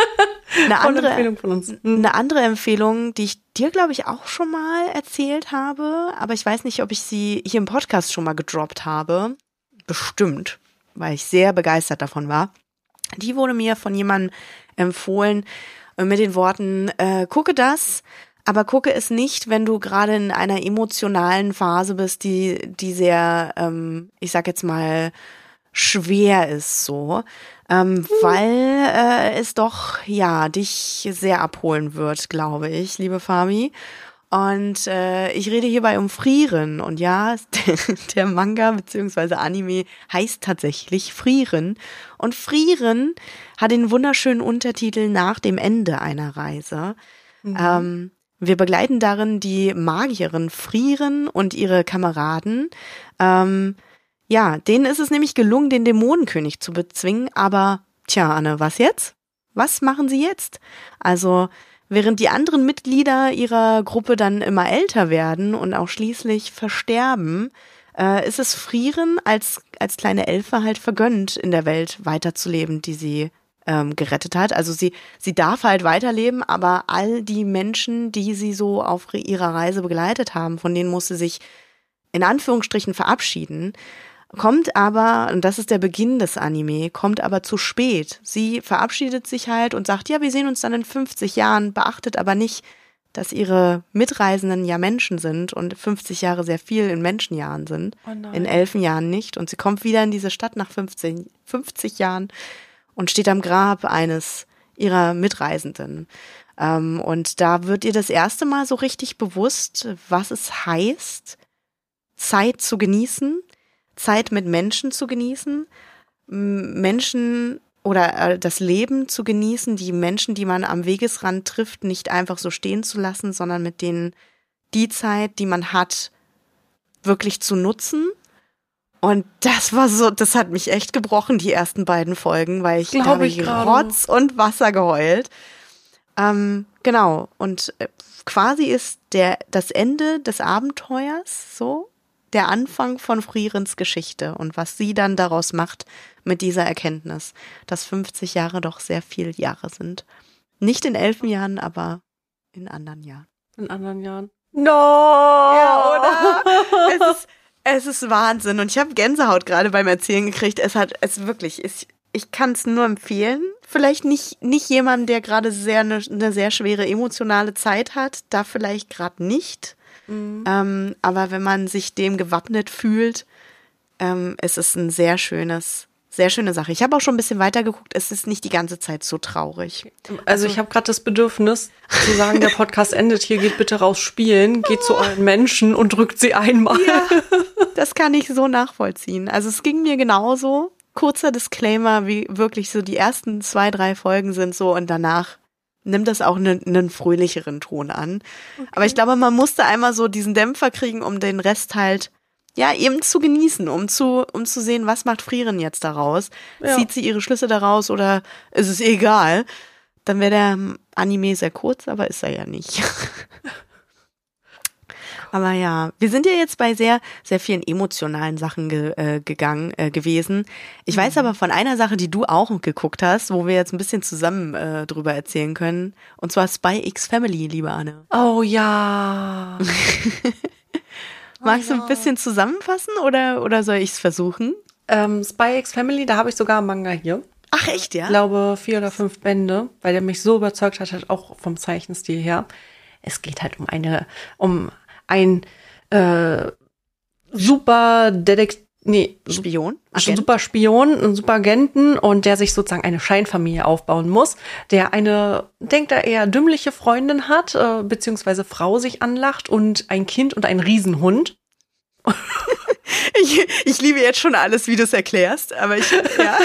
S2: Eine andere
S1: Empfehlung von uns.
S2: Eine andere Empfehlung, die ich dir, glaube ich, auch schon mal erzählt habe, aber ich weiß nicht, ob ich sie hier im Podcast schon mal gedroppt habe. Bestimmt, weil ich sehr begeistert davon war. Die wurde mir von jemandem empfohlen mit den Worten, äh, gucke das, aber gucke es nicht, wenn du gerade in einer emotionalen Phase bist, die die sehr, ähm, ich sag jetzt mal, schwer ist so, ähm, mhm. weil äh, es doch, ja, dich sehr abholen wird, glaube ich, liebe Fabi. Und äh, ich rede hierbei um Frieren. Und ja, der Manga bzw. Anime heißt tatsächlich Frieren. Und Frieren hat den wunderschönen Untertitel Nach dem Ende einer Reise. Mhm. Ähm, Wir begleiten darin die Magierin Frieren und ihre Kameraden. Ähm, ja, denen ist es nämlich gelungen, den Dämonenkönig zu bezwingen. Aber, tja, Anne, was jetzt? Was machen sie jetzt? Also, während die anderen Mitglieder ihrer Gruppe dann immer älter werden und auch schließlich versterben, äh, ist es Frieren als, als kleine Elfe halt vergönnt, in der Welt weiterzuleben, die sie Ähm, gerettet hat. Also sie sie darf halt weiterleben, aber all die Menschen, die sie so auf ihrer Reise begleitet haben, von denen muss sie sich in Anführungsstrichen verabschieden, kommt aber, und das ist der Beginn des Anime, kommt aber zu spät. Sie verabschiedet sich halt und sagt, ja, wir sehen uns dann in fünfzig Jahren, beachtet aber nicht, dass ihre Mitreisenden ja Menschen sind und fünfzig Jahre sehr viel in Menschenjahren sind, oh in Elfenjahren nicht. Und sie kommt wieder in diese Stadt nach fünfzehn, fünfzig Jahren und steht am Grab eines ihrer Mitreisenden. Ähm, und da wird ihr das erste Mal so richtig bewusst, was es heißt, Zeit zu genießen, Zeit mit Menschen zu genießen, Menschen oder äh, das Leben zu genießen, die Menschen, die man am Wegesrand trifft, nicht einfach so stehen zu lassen, sondern mit denen die Zeit, die man hat, wirklich zu nutzen. Und das war so, das hat mich echt gebrochen, die ersten beiden Folgen, weil ich, da habe ich Rotz und Wasser geheult. Ähm, genau. Und äh, quasi ist der das Ende des Abenteuers so der Anfang von Frierens Geschichte und was sie dann daraus macht mit dieser Erkenntnis, dass fünfzig Jahre doch sehr viele Jahre sind. Nicht in elfen Jahren, aber in anderen Jahren.
S1: In anderen Jahren.
S2: No! Ja, oder? Es ist Es ist Wahnsinn und ich habe Gänsehaut gerade beim Erzählen gekriegt. Es hat, es wirklich, ich, ich kann es nur empfehlen. Vielleicht nicht, nicht jemandem, der gerade sehr eine, eine sehr schwere emotionale Zeit hat, da vielleicht gerade nicht. Mhm. Ähm, aber wenn man sich dem gewappnet fühlt, ähm, es ist ein sehr schönes, sehr schöne Sache. Ich habe auch schon ein bisschen weitergeguckt, es ist nicht die ganze Zeit so traurig.
S1: Also, also ich habe gerade das Bedürfnis zu sagen, der Podcast endet hier, geht bitte raus spielen, geht zu euren Menschen und drückt sie einmal.
S2: Ja, das kann ich so nachvollziehen. Also es ging mir genauso. Kurzer Disclaimer, wie wirklich so die ersten zwei, drei Folgen sind so und danach nimmt das auch einen, einen fröhlicheren Ton an. Okay. Aber ich glaube, man musste einmal so diesen Dämpfer kriegen, um den Rest halt ja eben zu genießen, um zu, um zu sehen, was macht Frieren jetzt daraus? Ja. Zieht sie ihre Schlüsse daraus oder ist es egal? Dann wäre der Anime sehr kurz, aber ist er ja nicht. Aber ja, wir sind ja jetzt bei sehr, sehr vielen emotionalen Sachen ge, äh, gegangen äh, gewesen. Ich mhm. weiß aber von einer Sache, die du auch geguckt hast, wo wir jetzt ein bisschen zusammen äh, drüber erzählen können. Und zwar Spy X Family, liebe Anne.
S1: Oh ja.
S2: Magst
S1: oh, ja.
S2: du ein bisschen zusammenfassen oder, oder soll ich es versuchen?
S1: Ähm, Spy X Family, da habe ich sogar einen Manga hier.
S2: Ach echt, ja?
S1: Ich glaube vier oder fünf Bände, weil der mich so überzeugt hat, halt auch vom Zeichenstil her. Es geht halt um eine, um ein äh, super Detektiv, nee,
S2: Spion,
S1: Agent. super Spion, ein super Agenten und der sich sozusagen eine Scheinfamilie aufbauen muss, der eine, denkt er eher dümmliche Freundin hat, äh, beziehungsweise Frau sich anlacht und ein Kind und einen Riesenhund.
S2: ich, ich liebe jetzt schon alles, wie du es erklärst, aber ich, ja.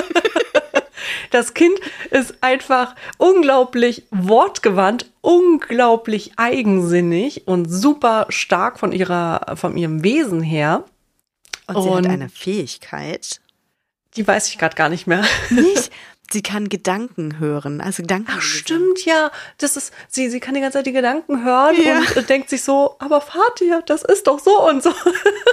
S1: Das Kind ist einfach unglaublich wortgewandt, unglaublich eigensinnig und super stark von ihrer, von ihrem Wesen her.
S2: Und sie und hat eine Fähigkeit.
S1: Die weiß ich gerade gar nicht mehr.
S2: Nicht? Sie kann Gedanken hören, also Gedanken.
S1: Ach, stimmt, ja. Das ist, sie, sie kann die ganze Zeit die Gedanken hören ja. und denkt sich so, aber Vater, das ist doch so und so.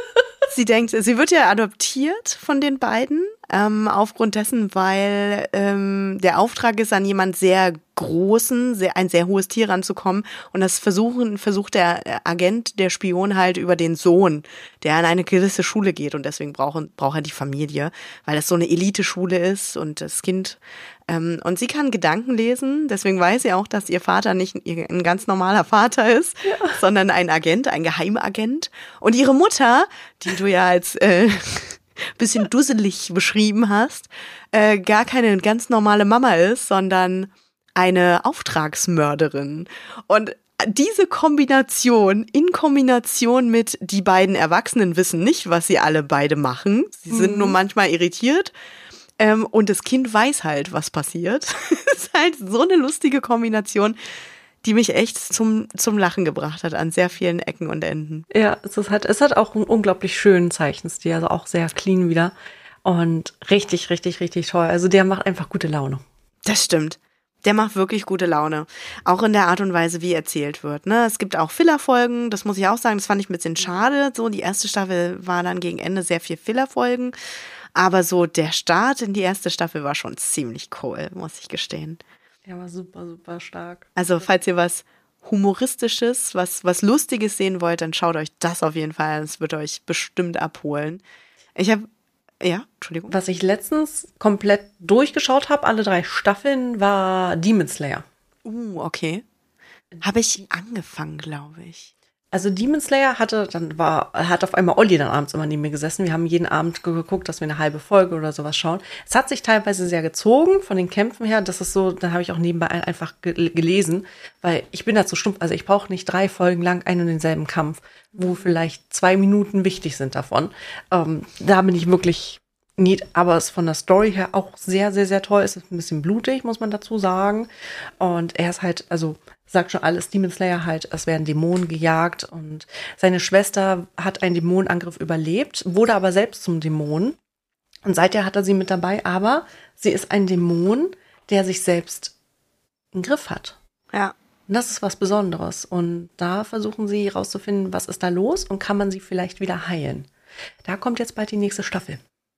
S2: Sie denkt, sie wird ja adoptiert von den beiden, ähm, aufgrund dessen, weil ähm, der Auftrag ist, an jemand sehr großen, sehr, ein sehr hohes Tier ranzukommen. Und das versuchen, versucht der Agent, der Spion halt über den Sohn, der an eine gewisse Schule geht. Und deswegen braucht, braucht er die Familie, weil das so eine Elite-Schule ist und das Kind. Ähm, und sie kann Gedanken lesen, deswegen weiß sie auch, dass ihr Vater nicht ein ganz normaler Vater ist, ja. sondern ein Agent, ein Geheimagent. Und ihre Mutter, die du ja als äh, bisschen dusselig beschrieben hast, äh, gar keine ganz normale Mama ist, sondern eine Auftragsmörderin. Und diese Kombination, in Kombination mit die beiden Erwachsenen wissen nicht, was sie alle beide machen. Sie sind mhm. nur manchmal irritiert. Ähm, und das Kind weiß halt, was passiert. Das ist halt so eine lustige Kombination, die mich echt zum, zum Lachen gebracht hat an sehr vielen Ecken und Enden.
S1: Ja, es ist halt, es hat auch einen unglaublich schönen Zeichenstil, also auch sehr clean wieder. Und richtig, richtig, richtig toll. Also der macht einfach gute Laune.
S2: Das stimmt. Der macht wirklich gute Laune. Auch in der Art und Weise, wie erzählt wird. Ne? Es gibt auch Fillerfolgen, das muss ich auch sagen, das fand ich ein bisschen schade. So, die erste Staffel war dann gegen Ende sehr viel Fillerfolgen. Aber so der Start in die erste Staffel war schon ziemlich cool, muss ich gestehen.
S1: Ja, war super, super stark.
S2: Also, falls ihr was Humoristisches, was, was Lustiges sehen wollt, dann schaut euch das auf jeden Fall an. Es wird euch bestimmt abholen. Ich habe Ja, Entschuldigung.
S1: Was ich letztens komplett durchgeschaut habe, alle drei Staffeln, war Demon Slayer.
S2: Uh, okay. Habe ich angefangen, glaube ich.
S1: Also Demon Slayer hatte, dann war, hat auf einmal Olli dann abends immer neben mir gesessen. Wir haben jeden Abend geguckt, dass wir eine halbe Folge oder sowas schauen. Es hat sich teilweise sehr gezogen von den Kämpfen her. Das ist so, dann habe ich auch nebenbei einfach ge- gelesen, weil ich bin da zu stumpf. Also ich brauche nicht drei Folgen lang einen und denselben Kampf, wo vielleicht zwei Minuten wichtig sind davon. Ähm, da bin ich wirklich nicht, aber es ist von der Story her auch sehr, sehr, sehr toll. Es ist ein bisschen blutig, muss man dazu sagen. Und er ist halt, also sagt schon alles, Demon Slayer halt, es werden Dämonen gejagt und seine Schwester hat einen Dämonenangriff überlebt, wurde aber selbst zum Dämon und seither hat er sie mit dabei, aber sie ist ein Dämon, der sich selbst im Griff hat.
S2: Ja.
S1: Und das ist was Besonderes und da versuchen sie herauszufinden, was ist da los und kann man sie vielleicht wieder heilen. Da kommt jetzt bald die nächste Staffel.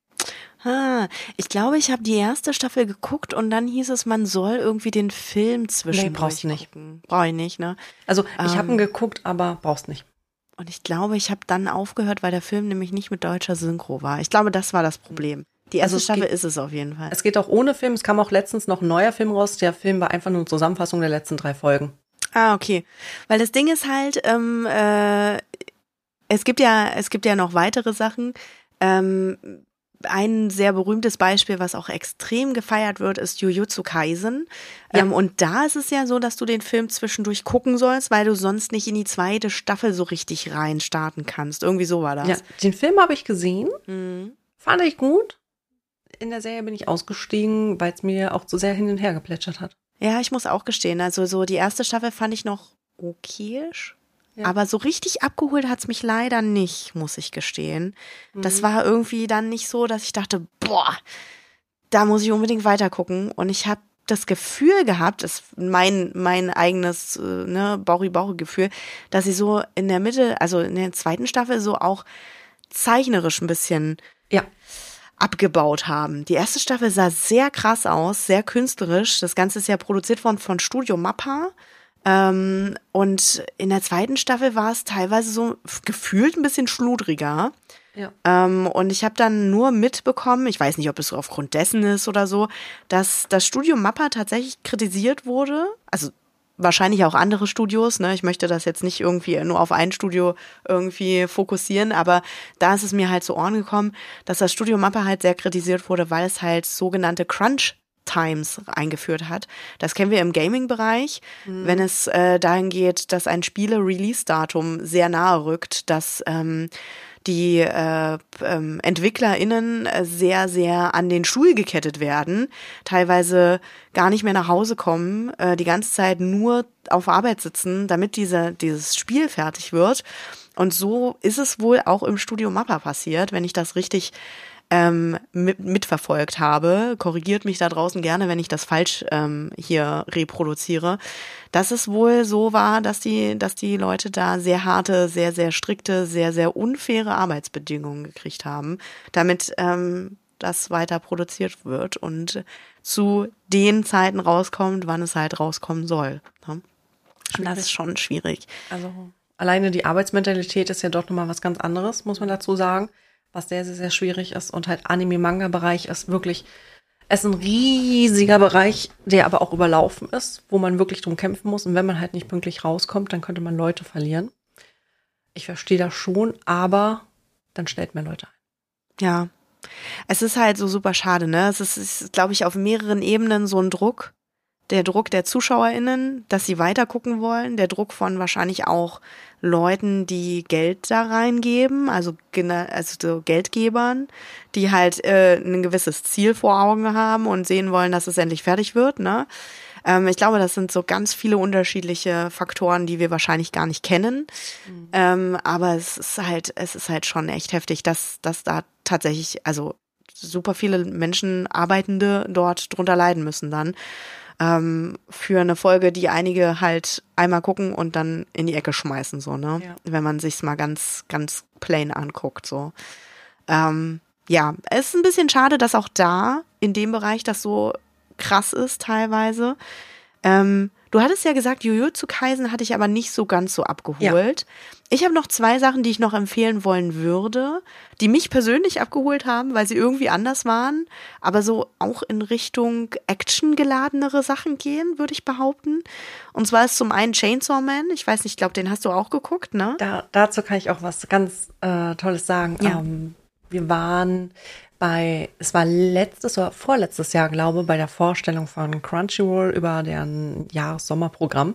S2: Ah, ich glaube, ich habe die erste Staffel geguckt und dann hieß es, man soll irgendwie den Film zwischendurch
S1: Nee, brauchst du nicht.
S2: Brauche ich nicht, ne?
S1: Also ich
S2: ähm,
S1: habe ihn geguckt, aber brauchst nicht.
S2: Und ich glaube, ich habe dann aufgehört, weil der Film nämlich nicht mit deutscher Synchro war. Ich glaube, das war das Problem. Die erste
S1: Also es
S2: Staffel
S1: geht-
S2: ist es auf jeden Fall.
S1: Es geht auch ohne Film. Es kam auch letztens noch ein neuer Film raus. Der Film war einfach nur eine Zusammenfassung der letzten drei Folgen.
S2: Ah, okay. Weil das Ding ist halt, ähm, äh, es gibt ja, es gibt ja noch weitere Sachen. Ähm, ein sehr berühmtes Beispiel, was auch extrem gefeiert wird, ist Jujutsu Kaisen.
S1: Ja.
S2: Ähm, und da ist es ja so, dass du den Film zwischendurch gucken sollst, weil du sonst nicht in die zweite Staffel so richtig rein starten kannst. Irgendwie so war das.
S1: Ja, den Film habe ich gesehen.
S2: Mhm.
S1: Fand ich gut. In der Serie bin ich ausgestiegen, weil es mir auch zu sehr hin und her geplätschert hat.
S2: Ja, ich muss auch gestehen, also so die erste Staffel fand ich noch okayisch.
S1: Ja.
S2: Aber so richtig abgeholt hat's mich leider nicht, muss ich gestehen. Das
S1: Mhm.
S2: war irgendwie dann nicht so, dass ich dachte, boah, da muss ich unbedingt weitergucken. Und ich habe das Gefühl gehabt, das ist mein, mein eigenes äh, ne, Bauchi-Bauchi-Gefühl, dass sie so in der Mitte, also in der zweiten Staffel so auch zeichnerisch ein bisschen
S1: Ja.
S2: abgebaut haben. Die erste Staffel sah sehr krass aus, sehr künstlerisch. Das Ganze ist ja produziert worden von Studio Mappa. Ähm, und in der zweiten Staffel war es teilweise so gefühlt ein bisschen schludriger.
S1: Ja.
S2: Ähm, und ich habe dann nur mitbekommen, ich weiß nicht, ob es aufgrund dessen ist oder so, dass das Studio Mappa tatsächlich kritisiert wurde. Also wahrscheinlich auch andere Studios, ne? Ich möchte das jetzt nicht irgendwie nur auf ein Studio irgendwie fokussieren, aber da ist es mir halt zu Ohren gekommen, dass das Studio Mappa halt sehr kritisiert wurde, weil es halt sogenannte Crunch Times eingeführt hat. Das kennen wir im Gaming-Bereich, mhm. wenn es äh, dahin geht, dass ein Spiele-Release-Datum sehr nahe rückt, dass ähm, die äh, ähm, EntwicklerInnen sehr, sehr an den Stuhl gekettet werden, teilweise gar nicht mehr nach Hause kommen, äh, die ganze Zeit nur auf Arbeit sitzen, damit diese, dieses Spiel fertig wird. Und so ist es wohl auch im Studio Mappa passiert, wenn ich das richtig ähm, mit, mitverfolgt habe. Korrigiert mich da draußen gerne, wenn ich das falsch ähm, hier reproduziere. Dass es wohl so war, dass die, dass die Leute da sehr harte, sehr, sehr strikte, sehr, sehr unfaire Arbeitsbedingungen gekriegt haben, damit ähm, das weiter produziert wird und zu den Zeiten rauskommt, wann es halt rauskommen soll. Ne? Das ist schon schwierig.
S1: Also alleine die Arbeitsmentalität ist ja doch nochmal was ganz anderes, muss man dazu sagen, was sehr, sehr, sehr schwierig ist. Und halt Anime-Manga-Bereich ist wirklich, es ist ein riesiger Bereich, der aber auch überlaufen ist, wo man wirklich drum kämpfen muss. Und wenn man halt nicht pünktlich rauskommt, dann könnte man Leute verlieren. Ich verstehe das schon, aber dann stellt mehr Leute ein.
S2: Ja, es ist halt so super schade, ne? Es ist, ist glaube ich, auf mehreren Ebenen so ein Druck. Der Druck der ZuschauerInnen, dass sie weiter gucken wollen. Der Druck von wahrscheinlich auch Leuten, die Geld da reingeben, also, also so Geldgebern, die halt äh, ein gewisses Ziel vor Augen haben und sehen wollen, dass es endlich fertig wird, ne? Ähm, ich glaube, das sind so ganz viele unterschiedliche Faktoren, die wir wahrscheinlich gar nicht kennen. Mhm. Ähm, aber es ist halt, es ist halt schon echt heftig, dass, dass da tatsächlich, also super viele Menschen, Arbeitende dort drunter leiden müssen dann. Ähm, für eine Folge, die einige halt einmal gucken und dann in die Ecke schmeißen, so, ne? Ja. Wenn man sich's mal ganz, ganz plain anguckt, so. Ähm, ja, es ist ein bisschen schade, dass auch da in dem Bereich das so krass ist teilweise. Ähm, du hattest ja gesagt, Jujutsu Kaisen hatte ich aber nicht so ganz so abgeholt. Ja. Ich habe noch zwei Sachen, die ich noch empfehlen wollen würde, die mich persönlich abgeholt haben, weil sie irgendwie anders waren, aber so auch in Richtung actiongeladenere Sachen gehen, würde ich behaupten. Und zwar ist zum einen Chainsaw Man. Ich weiß nicht, ich glaube, den hast du auch geguckt, ne?
S1: Da, dazu kann ich auch was ganz äh, Tolles sagen.
S2: Ja.
S1: Ähm, wir waren bei, es war letztes oder vorletztes Jahr, glaube ich, bei der Vorstellung von Crunchyroll über deren Jahressommerprogramm.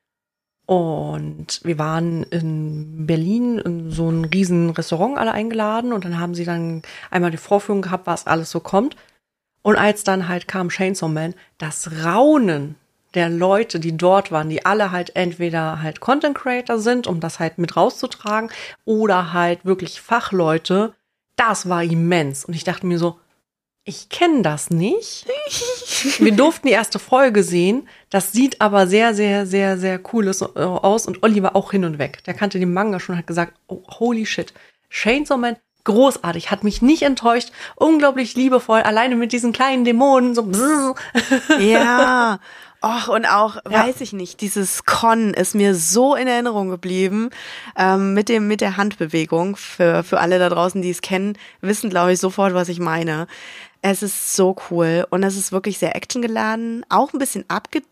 S1: Und wir waren in Berlin in so ein riesen Restaurant alle eingeladen und dann haben sie dann einmal die Vorführung gehabt, was alles so kommt. Und als dann halt kam Chainsaw Man, das Raunen der Leute, die dort waren, die alle halt entweder halt Content Creator sind, um das halt mit rauszutragen, oder halt wirklich Fachleute, das war immens. Und ich dachte mir so, ich kenne das nicht. Wir durften die erste Folge sehen. Das sieht aber sehr, sehr, sehr, sehr cool aus. Und Olli war auch hin und weg. Der kannte den Manga schon und hat gesagt, oh, holy shit. Chainsaw Man, großartig. Hat mich nicht enttäuscht. Unglaublich liebevoll. Alleine mit diesen kleinen Dämonen. So.
S2: Ja. Och, und auch,
S1: Ja.
S2: weiß ich nicht, dieses Con ist mir so in Erinnerung geblieben, ähm, mit dem, mit der Handbewegung. Für, für alle da draußen, die es kennen, wissen, glaube ich, sofort, was ich meine. Es ist so cool und es ist wirklich sehr actiongeladen, auch ein bisschen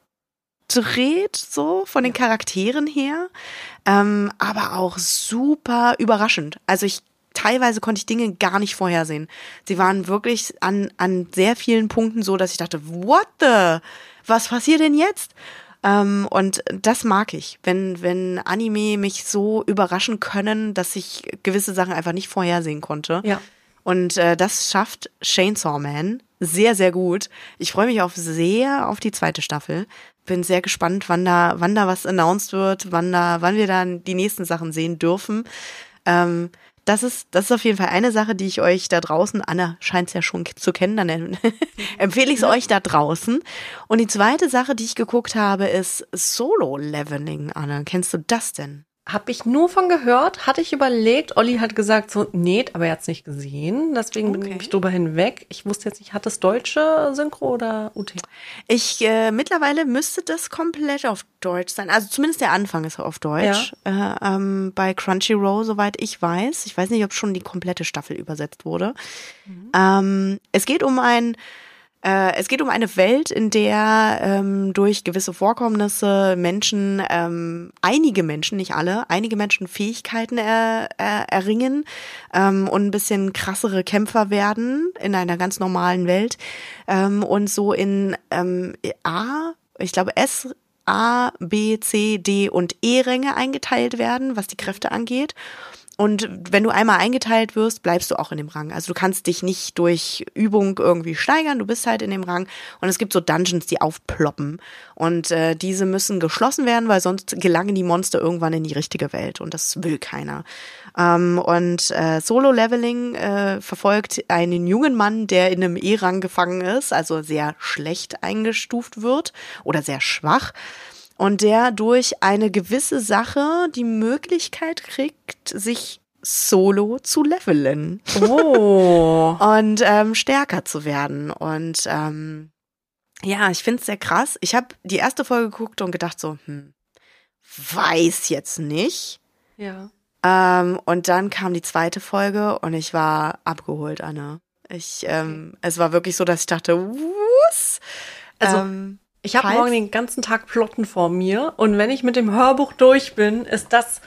S2: abgedreht, so von den Charakteren her, ähm, aber auch super überraschend. Also ich Teilweise konnte ich Dinge gar nicht vorhersehen. Sie waren wirklich an, an sehr vielen Punkten so, dass ich dachte, what the? Was passiert denn jetzt? Ähm, und das mag ich, wenn, wenn Anime mich so überraschen können, dass ich gewisse Sachen einfach nicht vorhersehen konnte.
S1: Ja.
S2: Und äh, das schafft Chainsaw Man sehr, sehr gut. Ich freue mich auf sehr auf die zweite Staffel. Bin sehr gespannt, wann da, wann da was announced wird, wann da, wann wir dann die nächsten Sachen sehen dürfen. Ähm, Das ist, das ist auf jeden Fall eine Sache, die ich euch da draußen, Anna scheint es ja schon zu kennen, dann empfehle ich es euch da draußen. Und die zweite Sache, die ich geguckt habe, ist Solo-Leveling, Anna. Kennst du das denn?
S1: Habe ich nur von gehört, hatte ich überlegt. Olli hat gesagt, so, nee, aber er hat es nicht gesehen. Deswegen
S2: Okay.
S1: bin ich drüber hinweg. Ich wusste jetzt nicht, hat das deutsche Synchro oder U T?
S2: Ich, äh, mittlerweile müsste das komplett auf Deutsch sein. Also zumindest der Anfang ist auf Deutsch. Äh, ähm, bei Crunchyroll, soweit ich weiß. Ich weiß nicht, ob schon die komplette Staffel übersetzt wurde. Mhm. Ähm, es geht um ein Äh, es geht um eine Welt, in der ähm, durch gewisse Vorkommnisse Menschen, ähm, einige Menschen, nicht alle, einige Menschen Fähigkeiten er, er, erringen ähm, und ein bisschen krassere Kämpfer werden in einer ganz normalen Welt ähm, und so in ähm, A, ich glaube S, A, B, C, D und E-Ränge eingeteilt werden, was die Kräfte angeht. Und wenn du einmal eingeteilt wirst, bleibst du auch in dem Rang. Also du kannst dich nicht durch Übung irgendwie steigern, du bist halt in dem Rang. Und es gibt so Dungeons, die aufploppen. Und äh, diese müssen geschlossen werden, weil sonst gelangen die Monster irgendwann in die richtige Welt. Und das will keiner. Ähm, und äh, Solo-Leveling äh, verfolgt einen jungen Mann, der in einem E-Rang gefangen ist, also sehr schlecht eingestuft wird oder sehr schwach. Und der durch eine gewisse Sache die Möglichkeit kriegt, sich solo zu leveln.
S1: Oh.
S2: Und ähm, stärker zu werden. Und ähm, ja, ich finde es sehr krass. Ich habe die erste Folge geguckt und gedacht so, hm, weiß jetzt nicht.
S1: Ja.
S2: Ähm, und dann kam die zweite Folge und ich war abgeholt, Anna. Ich, ähm, okay. Es war wirklich so, dass ich dachte, was?
S1: Also,
S2: ähm,
S1: ich habe morgen den ganzen Tag Plotten vor mir und wenn ich mit dem Hörbuch durch bin, ist das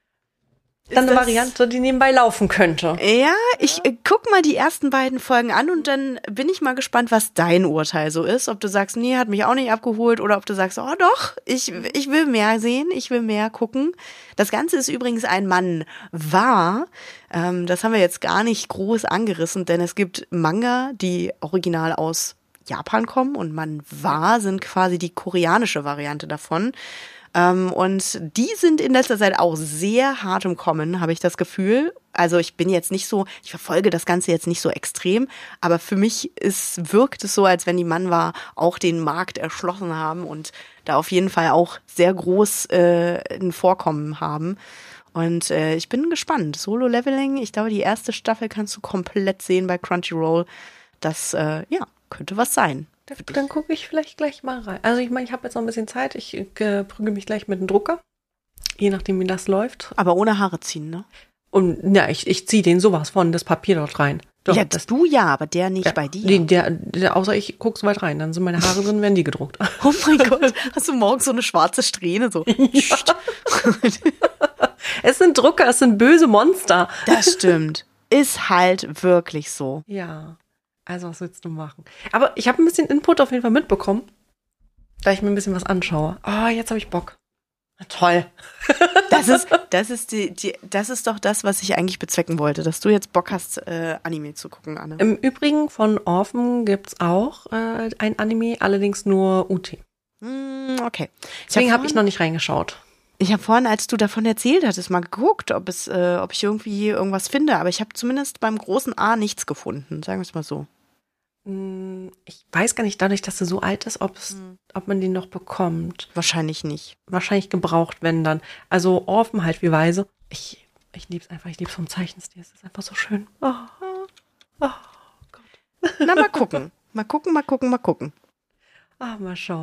S1: dann ist eine Variante, die nebenbei laufen könnte.
S2: Ja, ich äh, guck mal die ersten beiden Folgen an und dann bin ich mal gespannt, was dein Urteil so ist. Ob du sagst, nee, hat mich auch nicht abgeholt oder ob du sagst, oh doch, ich, ich will mehr sehen, ich will mehr gucken. Das Ganze ist übrigens ein Mann war. Ähm, das haben wir jetzt gar nicht groß angerissen, denn es gibt Manga, die original aus Japan kommen und Manhwa sind quasi die koreanische Variante davon. Ähm, und die sind in letzter Zeit auch sehr hart im Kommen, habe ich das Gefühl. Also ich bin jetzt nicht so, ich verfolge das Ganze jetzt nicht so extrem, aber für mich ist, wirkt es so, als wenn die Manhwa auch den Markt erschlossen haben und da auf jeden Fall auch sehr groß äh, ein Vorkommen haben. Und äh, ich bin gespannt. Solo-Leveling, ich glaube, die erste Staffel kannst du komplett sehen bei Crunchyroll. Das, äh, ja, könnte was sein.
S1: Dann gucke ich vielleicht gleich mal rein. Also ich meine, ich habe jetzt noch ein bisschen Zeit. Ich äh, prüge mich gleich mit dem Drucker. Je nachdem, wie das läuft.
S2: Aber ohne Haare ziehen, ne?
S1: Und ja, ich, ich ziehe den sowas von, das Papier dort rein. Doch,
S2: ja,
S1: das,
S2: du ja, aber der nicht
S1: ja,
S2: bei dir.
S1: Den, der, der, außer ich gucke so weit rein. Dann sind meine Haare drin, werden die gedruckt.
S2: Oh mein Gott, hast du morgens so eine schwarze Strähne? So.
S1: Ja. Es sind Drucker, es sind böse Monster.
S2: Das stimmt. Ist halt wirklich so.
S1: Ja. Also, was willst du machen? Aber ich habe ein bisschen Input auf jeden Fall mitbekommen, da ich mir ein bisschen was anschaue. Oh, jetzt habe ich Bock. Na, toll.
S2: Das ist, das ist die, die, das ist doch das, was ich eigentlich bezwecken wollte, dass du jetzt Bock hast, äh, Anime zu gucken, Anne.
S1: Im Übrigen von Orphan gibt's auch äh, ein Anime, allerdings nur U T.
S2: Mm, okay.
S1: Deswegen habe hab ich noch nicht reingeschaut.
S2: Ich habe vorhin, als du davon erzählt hattest, mal geguckt, ob es, äh, ob ich irgendwie irgendwas finde, aber ich habe zumindest beim großen A nichts gefunden, sagen wir es mal so.
S1: Ich weiß gar nicht, dadurch, dass er so alt ist, ob, es, hm. ob man den noch bekommt.
S2: Wahrscheinlich nicht.
S1: Wahrscheinlich gebraucht, wenn dann. Also Orphan halt wie Weise. Ich, ich liebe es einfach, ich liebe es vom Zeichenstil. Es ist einfach so schön. Oh, oh
S2: Gott. Na, mal gucken. Mal gucken, mal gucken, mal gucken.
S1: Ah, mal schauen.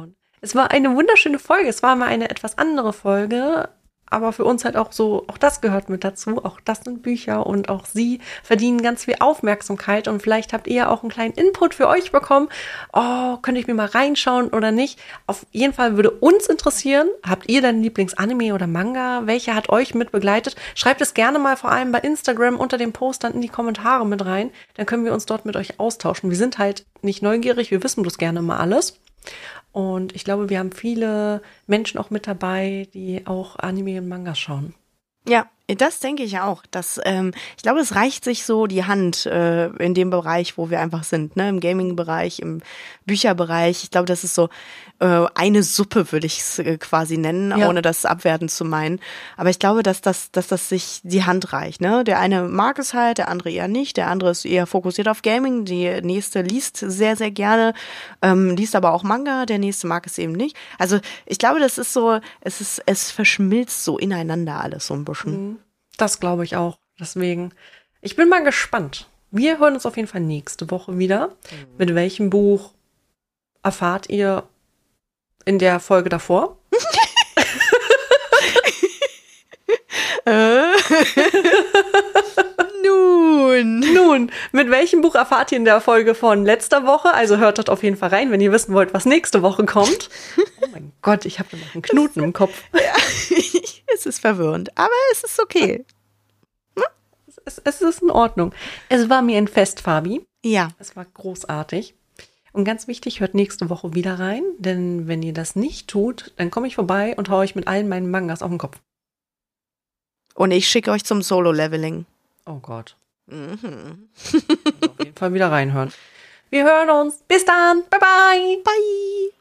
S1: Es war eine wunderschöne Folge. Es war mal eine etwas andere Folge. Aber für uns halt auch so, auch das gehört mit dazu. Auch das sind Bücher und auch sie verdienen ganz viel Aufmerksamkeit. Und vielleicht habt ihr auch einen kleinen Input für euch bekommen. Oh, könnte ich mir mal reinschauen oder nicht? Auf jeden Fall würde uns interessieren, habt ihr deinen Lieblingsanime oder Manga? Welcher hat euch mit begleitet? Schreibt es gerne mal vor allem bei Instagram unter dem Post dann in die Kommentare mit rein. Dann können wir uns dort mit euch austauschen. Wir sind halt nicht neugierig, wir wissen bloß gerne mal alles. Und ich glaube, wir haben viele Menschen auch mit dabei, die auch Anime und Manga schauen.
S2: Ja, das denke ich auch. Das, ähm, ich glaube, es reicht sich so die Hand äh, in dem Bereich, wo wir einfach sind, ne? Im Gaming-Bereich, im Bücherbereich. Ich glaube, das ist so äh, eine Suppe, würde ich es äh, quasi nennen,
S1: Ja.
S2: ohne das abwertend zu meinen. Aber ich glaube, dass das, dass das sich die Hand reicht, ne? Der eine mag es halt, der andere eher nicht. Der andere ist eher fokussiert auf Gaming. Die nächste liest sehr, sehr gerne, ähm, liest aber auch Manga. Der nächste mag es eben nicht. Also ich glaube, das ist so, es ist, es verschmilzt so ineinander alles so ein bisschen.
S1: Das glaube ich auch. Deswegen, ich bin mal gespannt. Wir hören uns auf jeden Fall nächste Woche wieder. Mit welchem Buch erfahrt ihr in der Folge davor?
S2: Nun.
S1: Nun, mit welchem Buch erfahrt ihr in der Folge von letzter Woche? Also hört dort auf jeden Fall rein, wenn ihr wissen wollt, was nächste Woche kommt. Oh mein Gott, ich habe da noch einen Knoten im Kopf.
S2: Ja, es ist verwirrend, aber es ist okay.
S1: Es, es ist in Ordnung. Es war mir ein Fest, Fabi.
S2: Ja.
S1: Es war großartig. Und ganz wichtig, hört nächste Woche wieder rein, denn wenn ihr das nicht tut, dann komme ich vorbei und hau euch mit allen meinen Mangas auf den Kopf.
S2: Und ich schicke euch zum Solo-Leveling.
S1: Oh Gott.
S2: Mhm.
S1: Also auf jeden Fall wieder reinhören. Wir hören uns. Bis dann. Bye, bye.
S2: Bye.